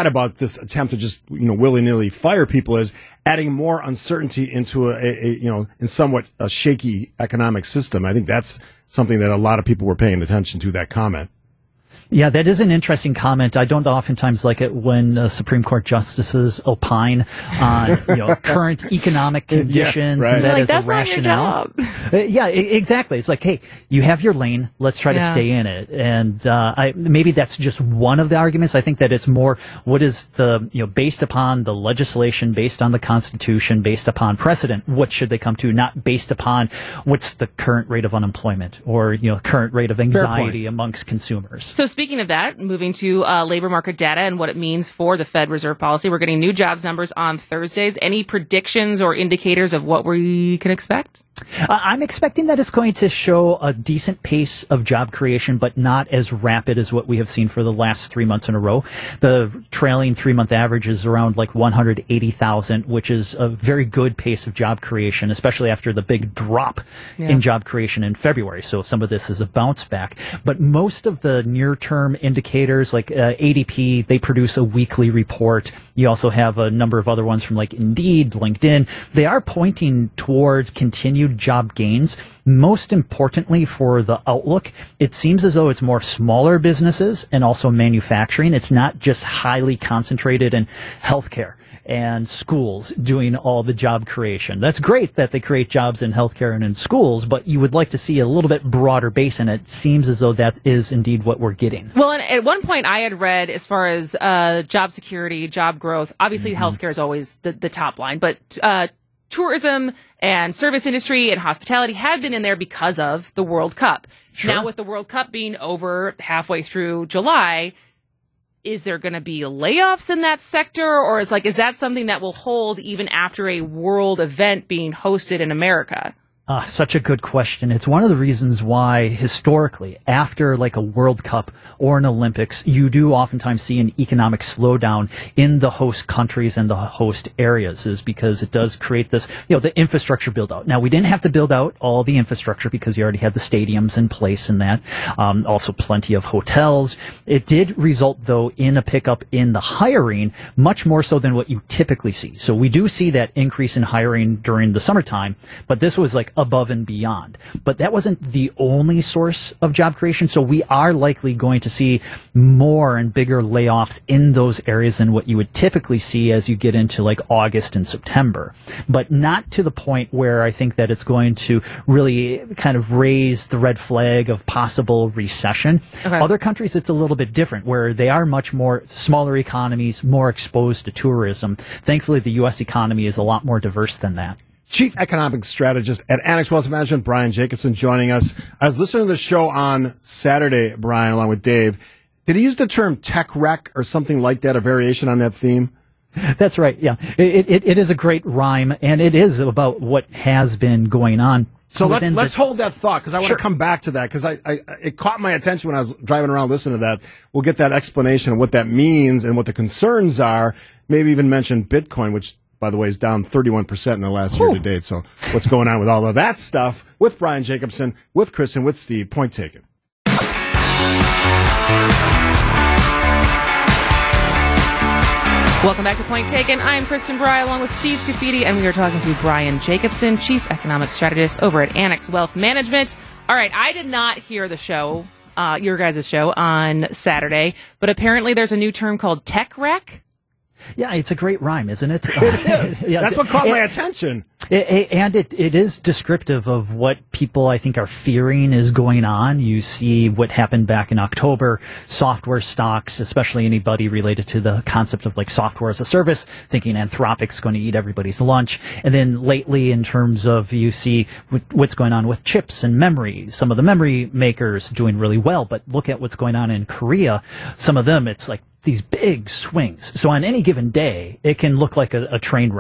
this attempt to just, you know, willy-nilly fire people is adding more uncertainty into a, a, a you know, in somewhat a shaky economic system. I think that's something that a lot of people were paying attention to, that comment. Yeah, that is an interesting comment. I don't oftentimes like it when uh, Supreme Court justices opine on you know current economic conditions, yeah, right. and that like, is that's a rationale. not your job. Uh, yeah, I- exactly. It's like, hey, you have your lane. Let's try Yeah. to stay in it. And uh, I, maybe that's just one of the arguments. I think that it's more what is the you know based upon the legislation, based on the Constitution, based upon precedent. What should they come to? Not based upon what's the current rate of unemployment or you know current rate of anxiety amongst consumers. So speaking of that, moving to uh, labor market data and what it means for the Fed Reserve policy, we're getting new jobs numbers on Thursdays. Any predictions or indicators of what we can expect? Uh, I'm expecting that it's going to show a decent pace of job creation, but not as rapid as what we have seen for the last three months in a row. The trailing three-month average is around like one hundred eighty thousand, which is a very good pace of job creation, especially after the big drop Yeah. in job creation in February. So some of this is a bounce back. But most of the near-term indicators, like uh, A D P, they produce a weekly report. You also have a number of other ones from like Indeed, LinkedIn. They are pointing towards continued job gains. Most importantly for the outlook, it seems as though it's more smaller businesses and also manufacturing. It's not just highly concentrated in healthcare and schools doing all the job creation. That's great that they create jobs in healthcare and in schools, but you would like to see a little bit broader base, and it seems as though that is indeed what we're getting. Well, and at one point I had read as far as uh, job security, job growth, obviously Mm-hmm. healthcare is always the, the top line, but uh, tourism and service industry and hospitality had been in there because of the World Cup. Sure. Now with the World Cup being over halfway through July, is there going to be layoffs in that sector, or is like is that something that will hold even after a world event being hosted in America? Ah, such a good question. It's one of the reasons why historically, after like a World Cup or an Olympics, you do oftentimes see an economic slowdown in the host countries and the host areas, is because it does create this, you know, the infrastructure build out. Now, we didn't have to build out all the infrastructure because you already had the stadiums in place and that. Um, also plenty of hotels. It did result though in a pickup in the hiring, much more so than what you typically see. So we do see that increase in hiring during the summertime, but this was like above and beyond. But that wasn't the only source of job creation. So we are likely going to see more and bigger layoffs in those areas than what you would typically see as you get into like August and September. But not to the point where I think that it's going to really kind of raise the red flag of possible recession. Okay. Other countries, it's a little bit different, where they are much more smaller economies, more exposed to tourism. Thankfully, the U S economy is a lot more diverse than that. Chief Economic Strategist at Annex Wealth Management, Brian Jacobson, joining us. I was listening to the show on Saturday, Brian, along with Dave. Did he use the term tech wreck or something like that, a variation on that theme? That's right. Yeah, it, it, it is a great rhyme, and it is about what has been going on. So let's within let's the- hold that thought, because I want Sure. to come back to that, because I, I it caught my attention when I was driving around listening to that. We'll get that explanation of what that means and what the concerns are. Maybe even mention Bitcoin, which, by the way, is down thirty-one percent in the last year to date. So what's going on with all of that stuff with Brian Jacobson, with Chris, and with Steve? Point taken. Welcome back to Point Taken. I'm Kristen Bry along with Steve Scafidi, and we are talking to Brian Jacobson, Chief Economic Strategist over at Annex Wealth Management. All right, I did not hear the show, uh, your guys' show on Saturday, but apparently there's a new term called tech wreck. Yeah, it's a great rhyme, isn't it? It is. Yeah, That's what caught it- my attention. It, it- and it, it is descriptive of what people, I think, are fearing is going on. You see what happened back in October, software stocks, especially anybody related to the concept of like software as a service, thinking Anthropic's going to eat everybody's lunch. And then lately, in terms of you see wh- what's going on with chips and memory, some of the memory makers doing really well, but look at what's going on in Korea. Some of them, it's like these big swings. So on any given day, it can look like a, a train wreck.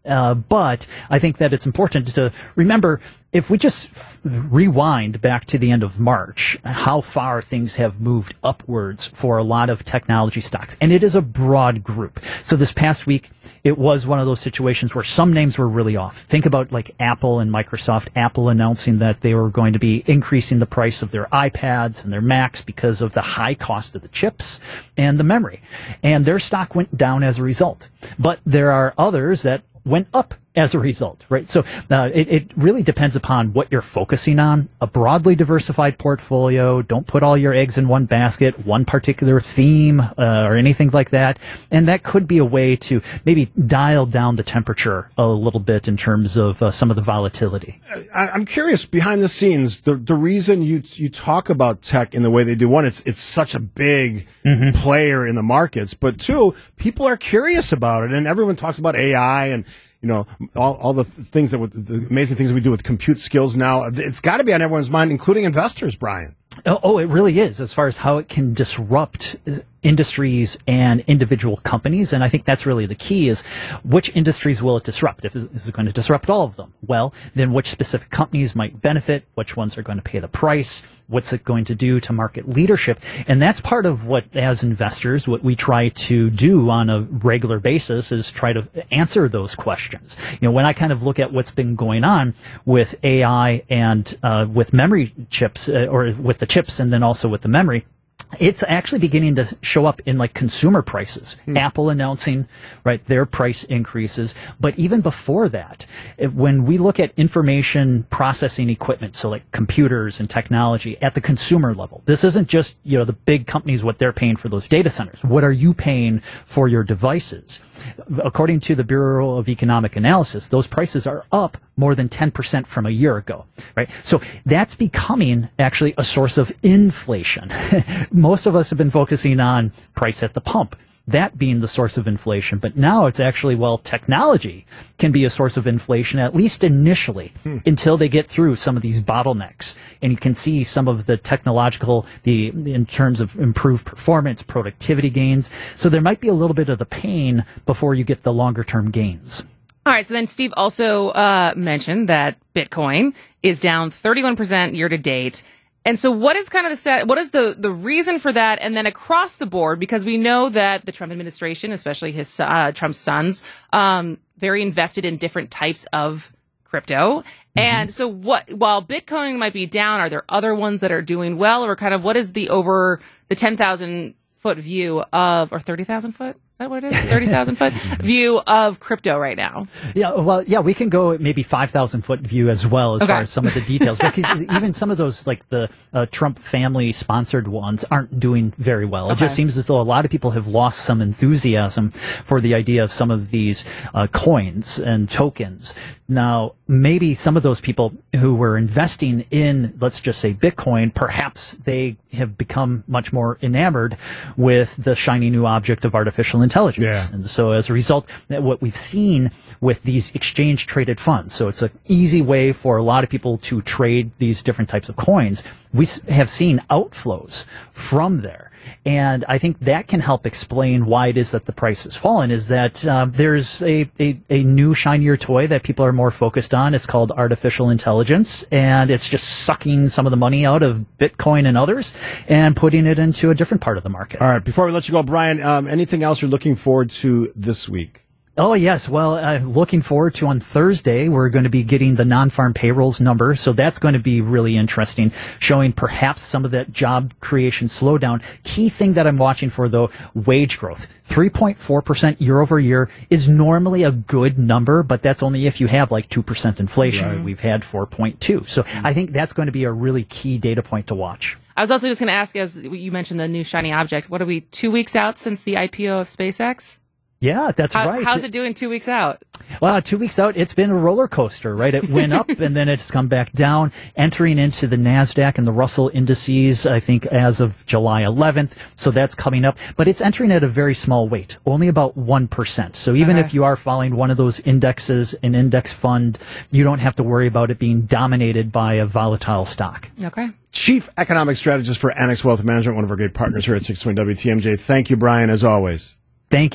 Uh, but I think that it's important to remember, if we just f- rewind back to the end of March, how far things have moved upwards for a lot of technology stocks. And it is a broad group. So this past week, it was one of those situations where some names were really off. Think about like Apple and Microsoft. Apple announcing that they were going to be increasing the price of their iPads and their Macs because of the high cost of the chips and the memory. And their stock went down as a result. But there are others that went up as a result, right? So uh, it, it really depends upon what you're focusing on. A broadly diversified portfolio. Don't put all your eggs in one basket, one particular theme uh, or anything like that. And that could be a way to maybe dial down the temperature a little bit in terms of uh, some of the volatility. I, I'm curious, behind the scenes, the the reason you you talk about tech in the way they do, one, it's it's such a big mm-hmm. player in the markets, but two, people are curious about it, and everyone talks about A I and you know, all, all the things that, the amazing things that we do with compute skills now. It's got to be on everyone's mind, including investors, Brian. Oh, oh, it really is, as far as how it can disrupt industries and individual companies. And I think that's really the key, is which industries will it disrupt? If is it going to disrupt all of them? Well, then which specific companies might benefit? Which ones are going to pay the price? What's it going to do to market leadership? And that's part of what, as investors, what we try to do on a regular basis is try to answer those questions. You know, when I kind of look at what's been going on with A I and uh, with memory chips, uh, or with the chips and then also with the memory, it's actually beginning to show up in like consumer prices. Hmm. Apple announcing, right, their price increases. But even before that, if, when we look at information processing equipment, so like computers and technology at the consumer level, this isn't just, you know, the big companies, what they're paying for those data centers. What are you paying for your devices? According to the Bureau of Economic Analysis, those prices are up more than ten percent from a year ago, right? So that's becoming actually a source of inflation. Most of us have been focusing on price at the pump, that being the source of inflation. But now it's actually, well, technology can be a source of inflation, at least initially, hmm. until they get through some of these bottlenecks. And you can see some of the technological, the in terms of improved performance, productivity gains. So there might be a little bit of the pain before you get the longer term gains. All right. So then Steve also uh, mentioned that Bitcoin is down thirty-one percent year to date. And so what is kind of the set, what is the, the reason for that? And then across the board, because we know that the Trump administration, especially his, uh, Trump's sons, um, very invested in different types of crypto. Mm-hmm. And so what, while Bitcoin might be down, are there other ones that are doing well, or kind of what is the over the ten thousand foot view of, or thirty thousand foot? Is that what it is? thirty thousand foot view of crypto right now. Yeah, well, yeah, we can go maybe five thousand foot view as well as okay. far as some of the details. Because even some of those, like the uh, Trump family sponsored ones, aren't doing very well. Okay. It just seems as though a lot of people have lost some enthusiasm for the idea of some of these uh, coins and tokens. Now, maybe some of those people who were investing in, let's just say, Bitcoin, perhaps they have become much more enamored with the shiny new object of artificial intelligence. Yeah. And so as a result, what we've seen with these exchange traded funds, so it's an easy way for a lot of people to trade these different types of coins. We have seen outflows from there. And I think that can help explain why it is that the price has fallen, is that uh, there's a, a, a new shinier toy that people are more focused on. It's called artificial intelligence, and it's just sucking some of the money out of Bitcoin and others and putting it into a different part of the market. All right, before we let you go, Brian, um, anything else you're looking forward to this week? Oh, yes. Well, uh, looking forward to on Thursday, we're going to be getting the non-farm payrolls number. So that's going to be really interesting, showing perhaps some of that job creation slowdown. Key thing that I'm watching for, though, wage growth. three point four percent year over year is normally a good number, but that's only if you have like two percent inflation. Right. We've had four point two. So mm-hmm. I think that's going to be a really key data point to watch. I was also just going to ask, as you mentioned the new shiny object, what are we, two weeks out since the I P O of SpaceX? Yeah, that's How, right. How's it doing two weeks out? Well, two weeks out, it's been a roller coaster, right? It went up and then it's come back down, entering into the NASDAQ and the Russell indices, I think, as of July eleventh. So that's coming up. But it's entering at a very small weight, only about one percent. So even okay. if you are following one of those indexes, an index fund, you don't have to worry about it being dominated by a volatile stock. Okay. Chief Economic Strategist for Annex Wealth Management, one of our great partners here at six twenty W T M J. Thank you, Brian, as always. Thank you.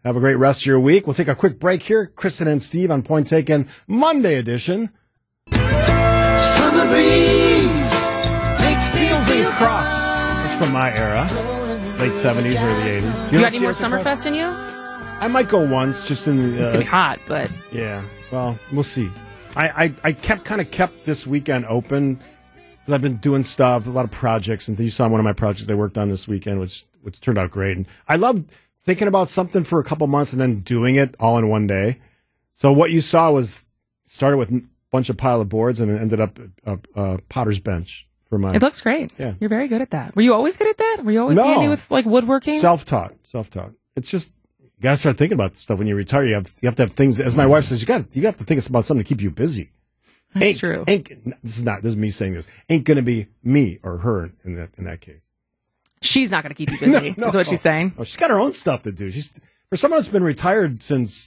Have a great rest of your week. We'll take a quick break here. Kristen and Steve on Point Taken Monday edition. Summer breeze makes Seals and Crofts. That's from my era. Late seventies, early eighties. You, you got any more Summerfest in you? I might go once, just in the... Uh, it's going to be hot, but... Yeah, well, we'll see. I, I, I kept kind of kept this weekend open because I've been doing stuff, a lot of projects, and you saw one of my projects I worked on this weekend, which which turned out great. And I love thinking about something for a couple months and then doing it all in one day. So what you saw was started with a bunch of pile of boards and it ended up a, a Potter's bench for my. It looks great. Yeah, you're very good at that. Were you always good at that? Were you always no. handy with like woodworking? Self-taught, self-taught. It's just you gotta start thinking about stuff when you retire. You have you have to have things. As my wife says, you got you have to think about something to keep you busy. That's ain't, true. Ain't, this is not. This is me saying this. Ain't going to be me or her in that in that case. She's not going to keep you busy. no, no. Is what she's saying. Oh, she's got her own stuff to do. She's for someone that's been retired since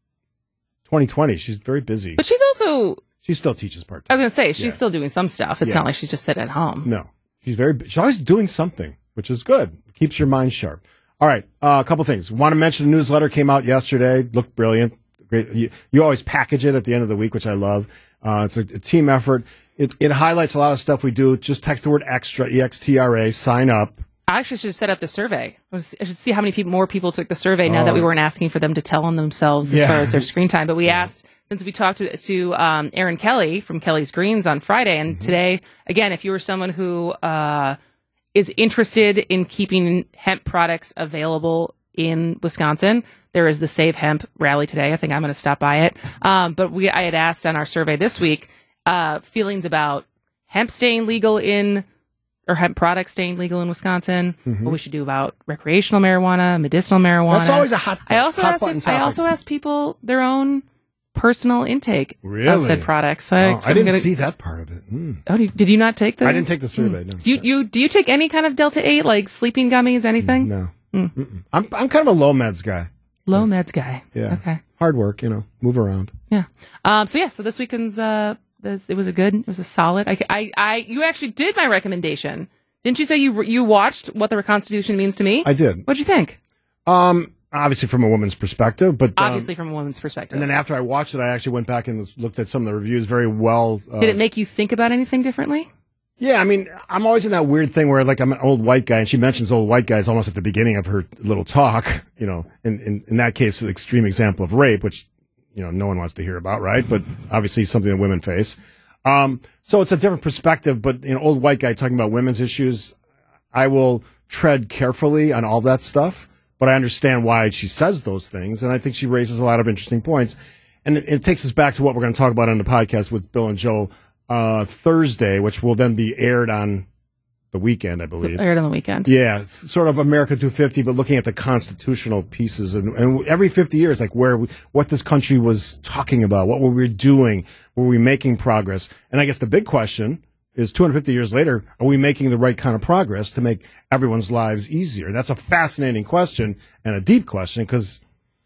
twenty twenty. She's very busy. But she's also. She still teaches part I time. was going to say she's yeah. still doing some stuff. It's yeah. not like she's just sitting at home. No, she's very. She's always doing something, which is good. Keeps your mind sharp. All right, uh, a couple things. Want to mention the newsletter came out yesterday. Looked brilliant. Great. You, you always package it at the end of the week, which I love. Uh, it's a, a team effort. It, it highlights a lot of stuff we do. Just text the word extra, E X T R A, sign up. I actually should set up the survey. I, was, I should see how many people, more people took the survey now oh. that we weren't asking for them to tell on themselves as yeah. far as their screen time. But we yeah. asked, since we talked to, to um, Aaron Kelly from Kelly's Greens on Friday, and mm-hmm. today, again, if you were someone who uh, is interested in keeping hemp products available in Wisconsin, there is the Save Hemp rally today. I think I'm going to stop by it. Um, but we, I had asked on our survey this week, uh, feelings about hemp staying legal in, or hemp products staying legal in Wisconsin, mm-hmm. what we should do about recreational marijuana, medicinal marijuana. That's always a hot, I also hot asked button if, topic. I also asked people their own personal intake really? of said products. So oh, I, so I didn't gonna, see that part of it. Mm. Oh, did, did you not take the? I didn't take the survey. Mm. No. Do you, you do you take any kind of Delta eight, like sleeping gummies, anything? No. Mm. I'm I'm kind of a low meds guy. Low yeah. meds guy. Yeah. Okay. Hard work, you know, move around. Yeah. Um. So yeah. So this weekend's uh, this, it was a good, it was a solid. I, I, I, you actually did my recommendation. Didn't you say you you watched What the Constitution Means to Me? I did. What'd you think? Um. Obviously from a woman's perspective, but um, obviously from a woman's perspective. And then after I watched it, I actually went back and looked at some of the reviews very well. Uh, did it make you think about anything differently? Yeah, I mean, I'm always in that weird thing where, like, I'm an old white guy, and she mentions old white guys almost at the beginning of her little talk, you know, in, in, in that case, an extreme example of rape, which, you know, no one wants to hear about, right? But obviously something that women face. Um, so it's a different perspective, but an old white guy talking about women's issues, I will tread carefully on all that stuff, but I understand why she says those things, and I think she raises a lot of interesting points. And it, it takes us back to what we're going to talk about on the podcast with Bill and Joe Uh, Thursday, which will then be aired on the weekend, I believe. Aired on the weekend. Yeah, it's sort of America two fifty, but looking at the constitutional pieces and, and every fifty years, like where, we, what this country was talking about, what were we doing, were we making progress? And I guess the big question is two hundred fifty years later, are we making the right kind of progress to make everyone's lives easier? That's a fascinating question and a deep question because,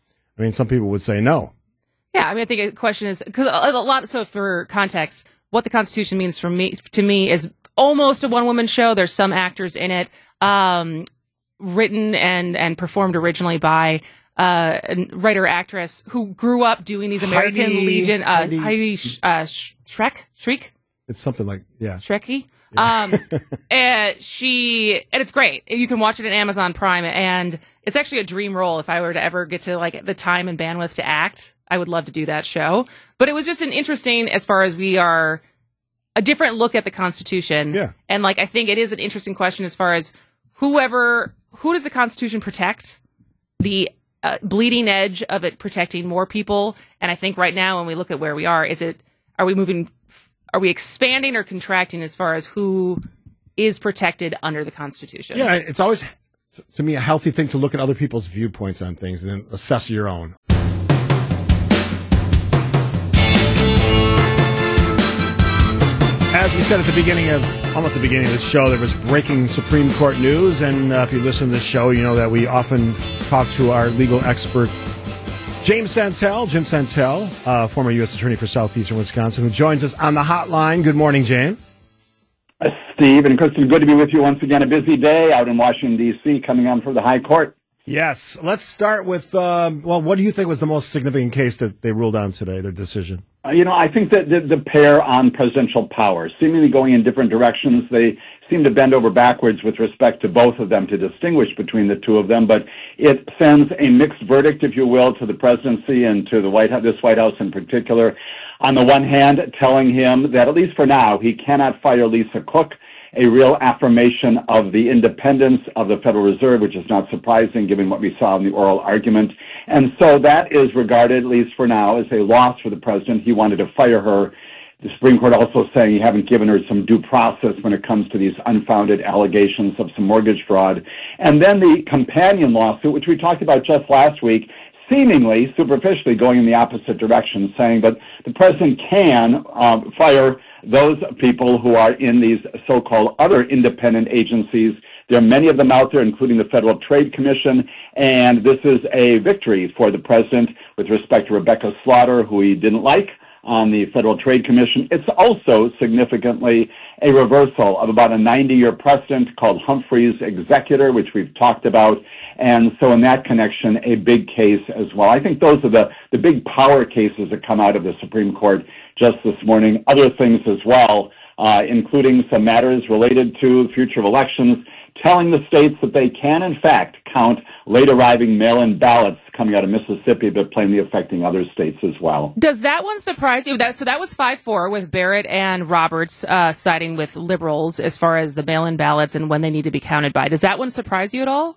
I mean, some people would say no. Yeah, I mean, I think the question is, because a lot, so for context, What the Constitution Means for me, to me is almost a one-woman show. There's some actors in it, um, written and, and performed originally by uh, a writer-actress who grew up doing these American Heidi, Legion, uh, Heidi, Heidi uh, Shrek, Shriek? It's something like, yeah. Shreky? Yeah. Um, and she, and it's great. You can watch it on Amazon Prime, and it's actually a dream role if I were to ever get to, like, the time and bandwidth to act. I would love to do that show. But it was just an interesting, as far as we are, a different look at the Constitution. Yeah. And, like, I think it is an interesting question as far as whoever, who does the Constitution protect? The uh, bleeding edge of it protecting more people. And I think right now, when we look at where we are, is it, are we moving, are we expanding or contracting as far as who is protected under the Constitution? Yeah, it's always, to me, a healthy thing to look at other people's viewpoints on things and then assess your own. As we said at the beginning of, almost the beginning of the show, there was breaking Supreme Court news, and uh, if you listen to this show, you know that we often talk to our legal expert, James Santel, Jim Santel, uh, former U S Attorney for Southeastern Wisconsin, who joins us on the hotline. Good morning, James. Uh, Steve and Kristen, good to be with you once again. A busy day out in Washington, D C, coming on for the High Court. Yes. Let's start with, um, well, what do you think was the most significant case that they ruled on today, their decision? Uh, you know, I think that the, the pair on presidential power, seemingly going in different directions, they seem to bend over backwards with respect to both of them to distinguish between the two of them, but it sends a mixed verdict, if you will, to the presidency and to the White House, this White House in particular. On the one hand, telling him that, at least for now, he cannot fire Lisa Cook, a real affirmation of the independence of the Federal Reserve, which is not surprising given what we saw in the oral argument. And so that is regarded, at least for now, as a loss for the president. He wanted to fire her. The Supreme Court also saying you haven't given her some due process when it comes to these unfounded allegations of some mortgage fraud. And then the companion lawsuit, which we talked about just last week, seemingly, superficially going in the opposite direction, saying that the president can uh, fire those people who are in these so-called other independent agencies. There are many of them out there, including the Federal Trade Commission, and this is a victory for the president with respect to Rebecca Slaughter, who he didn't like on the Federal Trade Commission. It's also significantly a reversal of about a ninety-year precedent called Humphrey's Executor, which we've talked about. And so in that connection, a big case as well. I think those are the, the big power cases that come out of the Supreme Court just this morning. Other things as well, uh, including some matters related to the future of elections, telling the states that they can, in fact, count late-arriving mail-in ballots coming out of Mississippi, but plainly affecting other states as well. Does that one surprise you? That, so that was five four with Barrett and Roberts uh, siding with liberals as far as the mail-in ballots and when they need to be counted by. Does that one surprise you at all?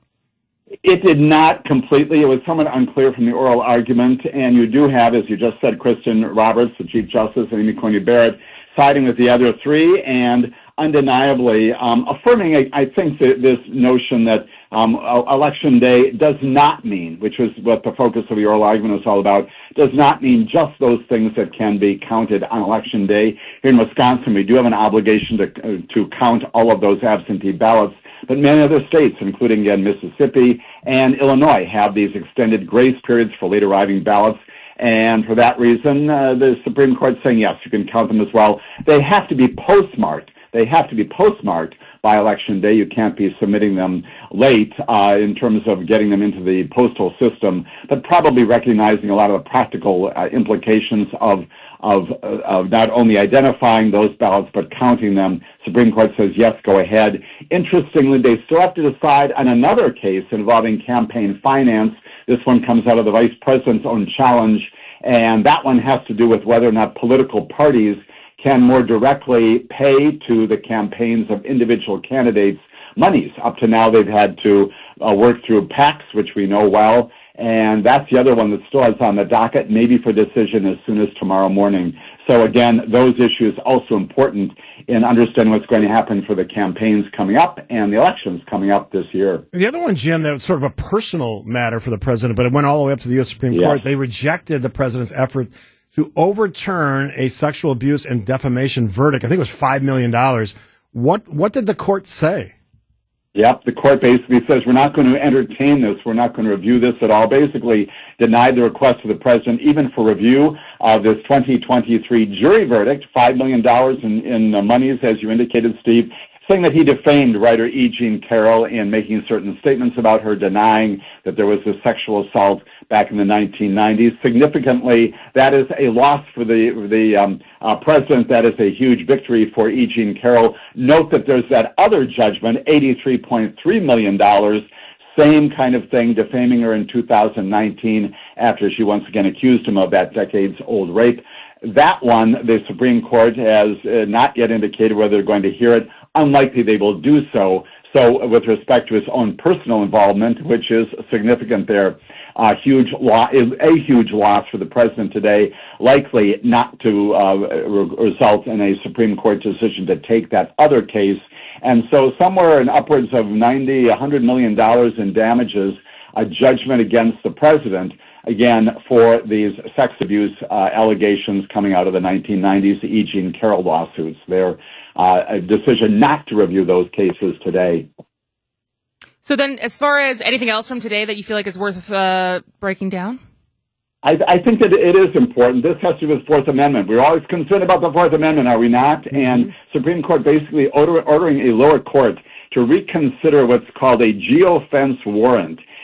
It did not completely. It was somewhat unclear from the oral argument, and you do have, as you just said, Kristen Roberts, the Chief Justice, and Amy Coney Barrett siding with the other three, and undeniably um, affirming, I, I think, the, this notion that um, Election Day does not mean, which was what the focus of the oral argument was all about, does not mean just those things that can be counted on Election Day. Here in Wisconsin, we do have an obligation to, uh, to count all of those absentee ballots, but many other states, including, again, Mississippi and Illinois, have these extended grace periods for late arriving ballots. And for that reason, uh, the Supreme Court saying, yes, you can count them as well. They have to be postmarked. They have to be postmarked by Election Day. You can't be submitting them late uh, in terms of getting them into the postal system, but probably recognizing a lot of the practical uh, implications of of, uh, of not only identifying those ballots, but counting them. Supreme Court says, yes, go ahead. Interestingly, they still have to decide on another case involving campaign finance. This one comes out of the vice president's own challenge, and that one has to do with whether or not political parties can more directly pay to the campaigns of individual candidates monies. Up to now, they've had to uh, work through PACs, which we know well, and that's the other one that still is on the docket, maybe for decision as soon as tomorrow morning. So again, those issues also important in understanding what's going to happen for the campaigns coming up and the elections coming up this year. The other one, Jim, that was sort of a personal matter for the president, but it went all the way up to the U S Supreme Yes. Court. They rejected the president's effort to overturn a sexual abuse and defamation verdict. I think it was five million dollars. What, what did the court say? Yep, the court basically says we're not going to entertain this. We're not going to review this at all. Basically denied the request of the president, even for review of this twenty twenty-three jury verdict, five million dollars in, in uh, monies, as you indicated, Steve, saying that he defamed writer E. Jean Carroll in making certain statements about her, denying that there was a sexual assault back in the nineteen nineties. Significantly, that is a loss for the the um, uh, president. That is a huge victory for E. Jean Carroll. Note that there's that other judgment, eighty-three point three million dollars, same kind of thing, defaming her in two thousand nineteen after she once again accused him of that decades-old rape. That one, the Supreme Court has uh, not yet indicated whether they're going to hear it. Unlikely they will do so. So with respect to his own personal involvement, which is significant there, a huge lo- a huge loss for the president today, likely not to uh, re- result in a Supreme Court decision to take that other case. And so somewhere in upwards of ninety, one hundred million dollars in damages, a judgment against the president, again, for these sex abuse uh, allegations coming out of the nineteen nineties, the E. Jean Carroll lawsuits. They're uh, a decision not to review those cases today. So then, as far as anything else from today that you feel like is worth uh, breaking down? I, I think that it is important. This has to do with Fourth Amendment. We're always concerned about the Fourth Amendment, are we not? Mm-hmm. And Supreme Court basically order, ordering a lower court to reconsider what's called a geofence warrant.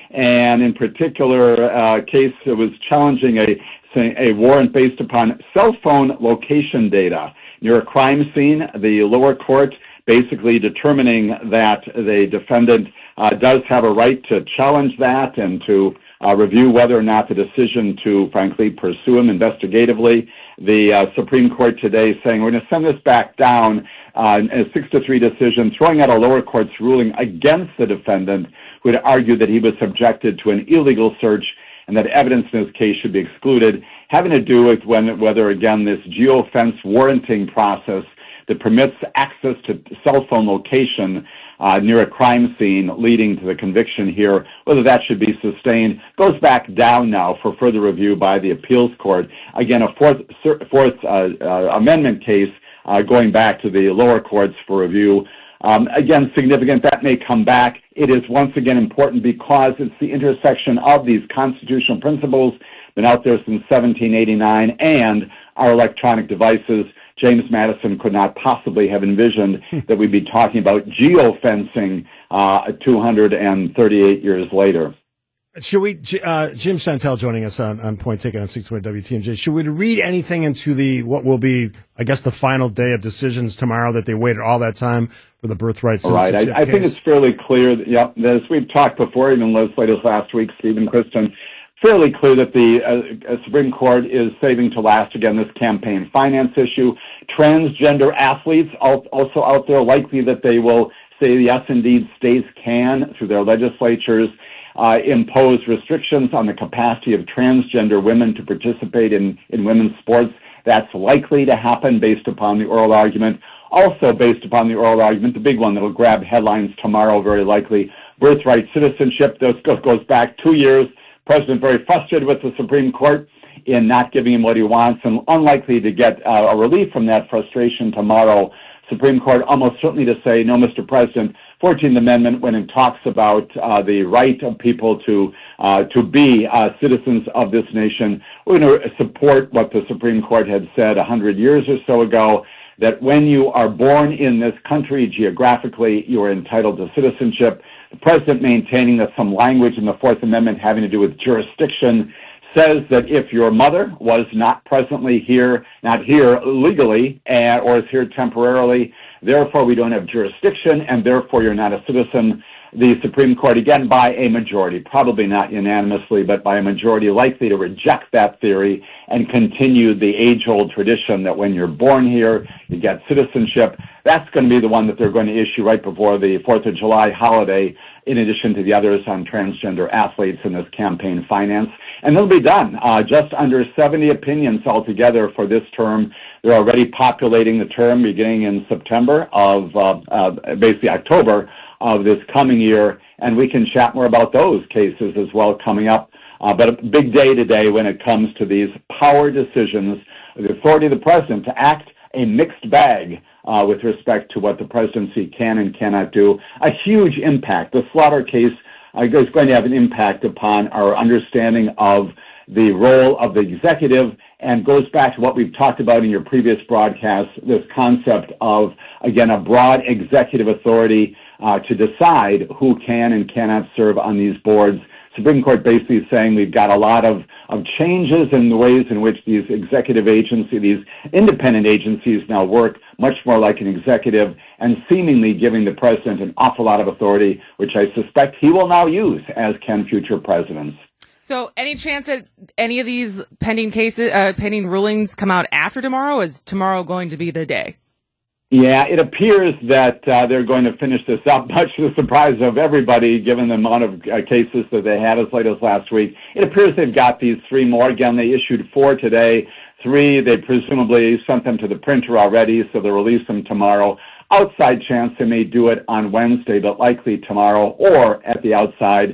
and in particular, a case that was challenging a a warrant based upon cell phone location data near a crime scene. The lower court basically determining that the defendant uh, does have a right to challenge that and to uh, review whether or not the decision to, frankly, pursue him investigatively. The uh, Supreme Court today saying we're going to send this back down uh, in a six to three decision, throwing out a lower court's ruling against the defendant, who had argued that he was subjected to an illegal search and that evidence in his case should be excluded, having to do with when, whether, again, this geofence warranting process that permits access to cell phone location uh, near a crime scene leading to the conviction here, whether that should be sustained, goes back down now for further review by the appeals court. Again, a fourth, fourth uh, uh, amendment case uh, going back to the lower courts for review. Um, again, significant. That may come back. It is once again important because it's the intersection of these constitutional principles, been out there since seventeen eighty-nine, and our electronic devices. James Madison could not possibly have envisioned that we'd be talking about geofencing uh, two hundred thirty-eight years later. Should we, uh, Jim Santel joining us on, on Point Taken on six twenty W T M J, should we read anything into the, what will be, I guess, the final day of decisions tomorrow, that they waited all that time for the birthright citizenship case? Right. I, I think it's fairly clear that, yep, as we've talked before, even legislators last week, Stephen Kristen, fairly clear that the uh, Supreme Court is saving to last, again, this campaign finance issue. Transgender athletes also out there, likely that they will say, yes, indeed, states can, through their legislatures, uh, impose restrictions on the capacity of transgender women to participate in, in women's sports. That's likely to happen based upon the oral argument. Also based upon the oral argument, the big one that will grab headlines tomorrow, very likely, birthright citizenship. This goes back two years. President very frustrated with the Supreme Court in not giving him what he wants, and unlikely to get uh, a relief from that frustration tomorrow. Supreme Court almost certainly to say, no, Mister President, fourteenth Amendment, when it talks about uh, the right of people to uh, to be uh, citizens of this nation, we're going to support what the Supreme Court had said one hundred years or so ago, that when you are born in this country geographically, you are entitled to citizenship. The President maintaining that some language in the Fourth Amendment having to do with jurisdiction says that if your mother was not presently here, not here legally, uh, or is here temporarily, therefore we don't have jurisdiction, and therefore you're not a citizen. The Supreme Court, again, by a majority, probably not unanimously, but by a majority likely to reject that theory and continue the age-old tradition that when you're born here, you get citizenship. That's going to be the one that they're going to issue right before the fourth of July holiday, in addition to the others on transgender athletes in this campaign finance. And they'll be done. Uh, just under seventy opinions altogether for this term. They're already populating the term beginning in September of, uh, uh, basically October of this coming year, and we can chat more about those cases as well coming up. Uh, but a big day today when it comes to these power decisions, the authority of the president to act a mixed bag uh, with respect to what the presidency can and cannot do. A huge impact. The Slaughter case uh, is going to have an impact upon our understanding of the role of the executive, and goes back to what we've talked about in your previous broadcasts, this concept of, again, a broad executive authority uh, to decide who can and cannot serve on these boards. Supreme Court basically saying we've got a lot of, of changes in the ways in which these executive agencies, these independent agencies now work much more like an executive, and seemingly giving the president an awful lot of authority, which I suspect he will now use, as can future presidents. So any chance that any of these pending cases, uh, pending rulings come out after tomorrow? Is tomorrow going to be the day? Yeah, it appears that uh, they're going to finish this up, much to the surprise of everybody, given the amount of uh, cases that they had as late as last week. It appears they've got these three more. Again, they issued four today. Three, they presumably sent them to the printer already, so they'll release them tomorrow. Outside chance they may do it on Wednesday, but likely tomorrow, or at the outside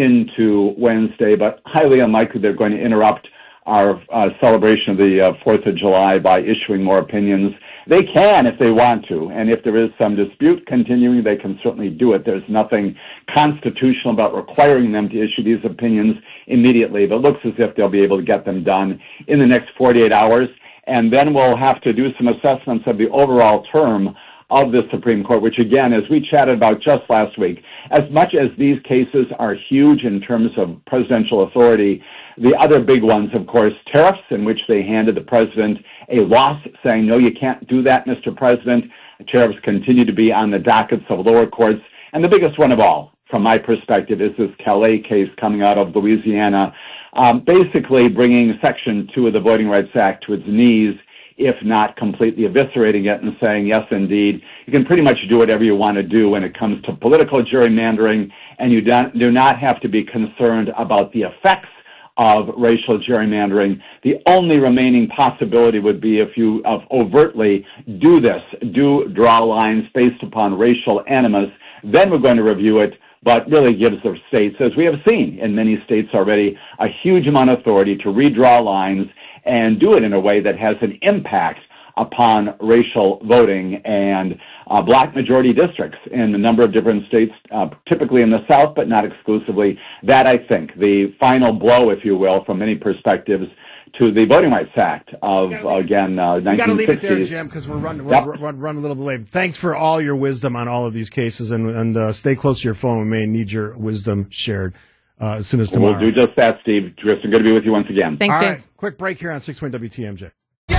into Wednesday, but highly unlikely they're going to interrupt our uh, celebration of the uh, fourth of July by issuing more opinions. They can if they want to, and if there is some dispute continuing, they can certainly do it. There's nothing constitutional about requiring them to issue these opinions immediately, but it looks as if they'll be able to get them done in the next forty-eight hours, and then we'll have to do some assessments of the overall term of the Supreme Court, which again, as we chatted about just last week, as much as these cases are huge in terms of presidential authority, the other big ones, of course, tariffs, in which they handed the president a loss, saying, no, you can't do that, Mister President. Tariffs continue to be on the dockets of lower courts. And the biggest one of all, from my perspective, is this Calais case coming out of Louisiana, um, basically bringing Section two of the Voting Rights Act to its knees, if not completely eviscerating it and saying, yes, indeed, you can pretty much do whatever you want to do when it comes to political gerrymandering, and you don't, do not have to be concerned about the effects of racial gerrymandering. The only remaining possibility would be if you uh, overtly do this, do draw lines based upon racial animus, then we're going to review it, but really gives the states, as we have seen in many states already, a huge amount of authority to redraw lines and do it in a way that has an impact upon racial voting and uh, black majority districts in a number of different states, uh, typically in the South, but not exclusively. That, I think, the final blow, if you will, from many perspectives, to the Voting Rights Act of, again, uh, nineteen sixties. You got to leave it there, Jim, because we're running we're, Yep. we're, we're running a little bit late. Thanks for all your wisdom on all of these cases, and, and uh, stay close to your phone. We may need your wisdom shared uh, as soon as tomorrow. We'll do just that, Steve. Tristan, good to be with you once again. Thanks, all James. right, quick break here on six twenty W T M J.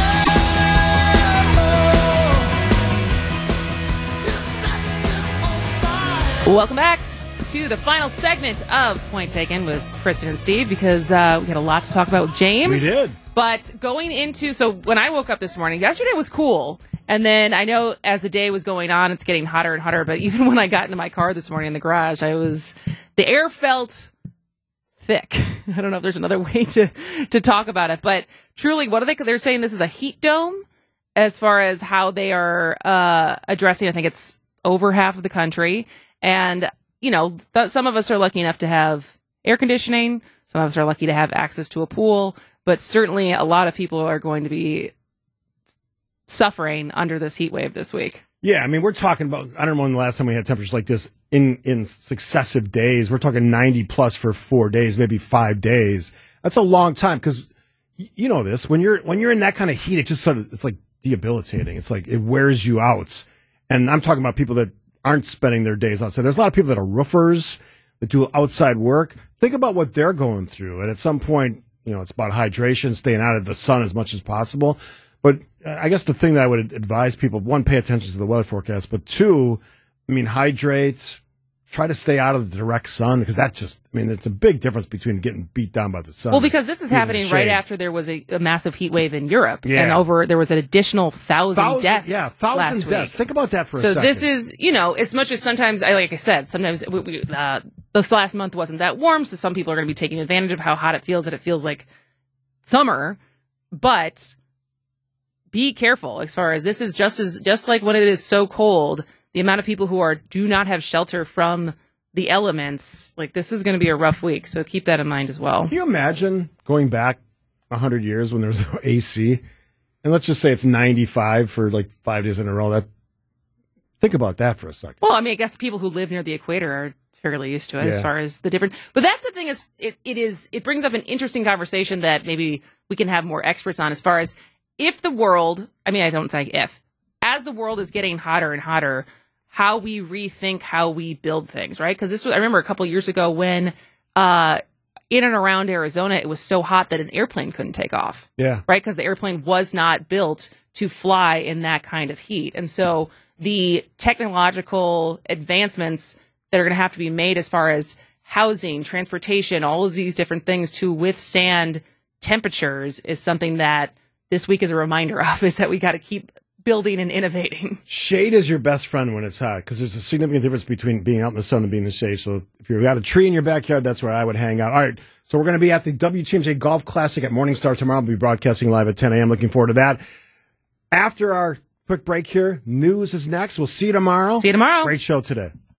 Welcome back to the final segment of Point Taken with Kristen and Steve, because uh, we had a lot to talk about with James. We did. But going into, so when I woke up this morning, yesterday was cool. And then I know as the day was going on, it's getting hotter and hotter. But even when I got into my car this morning in the garage, I was, the air felt thick. I don't know if there's another way to, to talk about it. But truly, what are they, they're saying this is a heat dome as far as how they are uh, addressing, I think it's over half of the country. And, you know, th- some of us are lucky enough to have air conditioning. Some of us are lucky to have access to a pool. But certainly a lot of people are going to be suffering under this heat wave this week. Yeah, I mean, we're talking about, I don't know when the last time we had temperatures like this in, in successive days. We're talking ninety plus for four days, maybe five days. That's a long time, because you know this, when you're, when you're in that kind of heat, it just sort of, it's like debilitating. It's like, it wears you out. And I'm talking about people that aren't spending their days outside. There's a lot of people that are roofers, that do outside work. Think about what they're going through. And at some point, you know, it's about hydration, staying out of the sun as much as possible. But I guess the thing that I would advise people, one, pay attention to the weather forecast, but two, I mean, hydrate, try to stay out of the direct sun, because that just, I mean, it's a big difference between getting beat down by the sun. Well, because this is being in the happening right shade. after there was a, a massive heat wave in Europe. Yeah. And over, there was an additional thousand, Thousand, deaths yeah, thousand last deaths. week. Think about that for a So second. this is, you know, as much as sometimes, I like I said, sometimes we, we, uh, this last month wasn't that warm, so some people are going to be taking advantage of how hot it feels, that it feels like summer. But be careful as far as this is just as just like when it is so cold, the amount of people who are do not have shelter from the elements, like this is going to be a rough week. So keep that in mind as well. Can you imagine going back a hundred years when there was no A C, and let's just say it's ninety-five for like five days in a row? That think about that for a second. Well, I mean, I guess people who live near the equator are fairly used to it Yeah. as far as the different. But that's the thing is, it, it is it brings up an interesting conversation that maybe we can have more experts on as far as if the world. I mean, I don't say if as the world is getting hotter and hotter, how we rethink how we build things, right? Because this was I remember a couple years ago when uh, in and around Arizona it was so hot that an airplane couldn't take off. Yeah. Right, because the airplane was not built to fly in that kind of heat, and so the technological advancements that are going to have to be made as far as housing, transportation, all of these different things to withstand temperatures is something that this week is a reminder of, is that we got to keep building and innovating. Shade is your best friend when it's hot, because there's a significant difference between being out in the sun and being in the shade. So if you've got a tree in your backyard, that's where I would hang out. All right, so we're going to be at the W T M J Golf Classic at Morningstar tomorrow. We'll be broadcasting live at ten a.m. Looking forward to that. After our quick break here, news is next. We'll see you tomorrow. See you tomorrow. Great show today.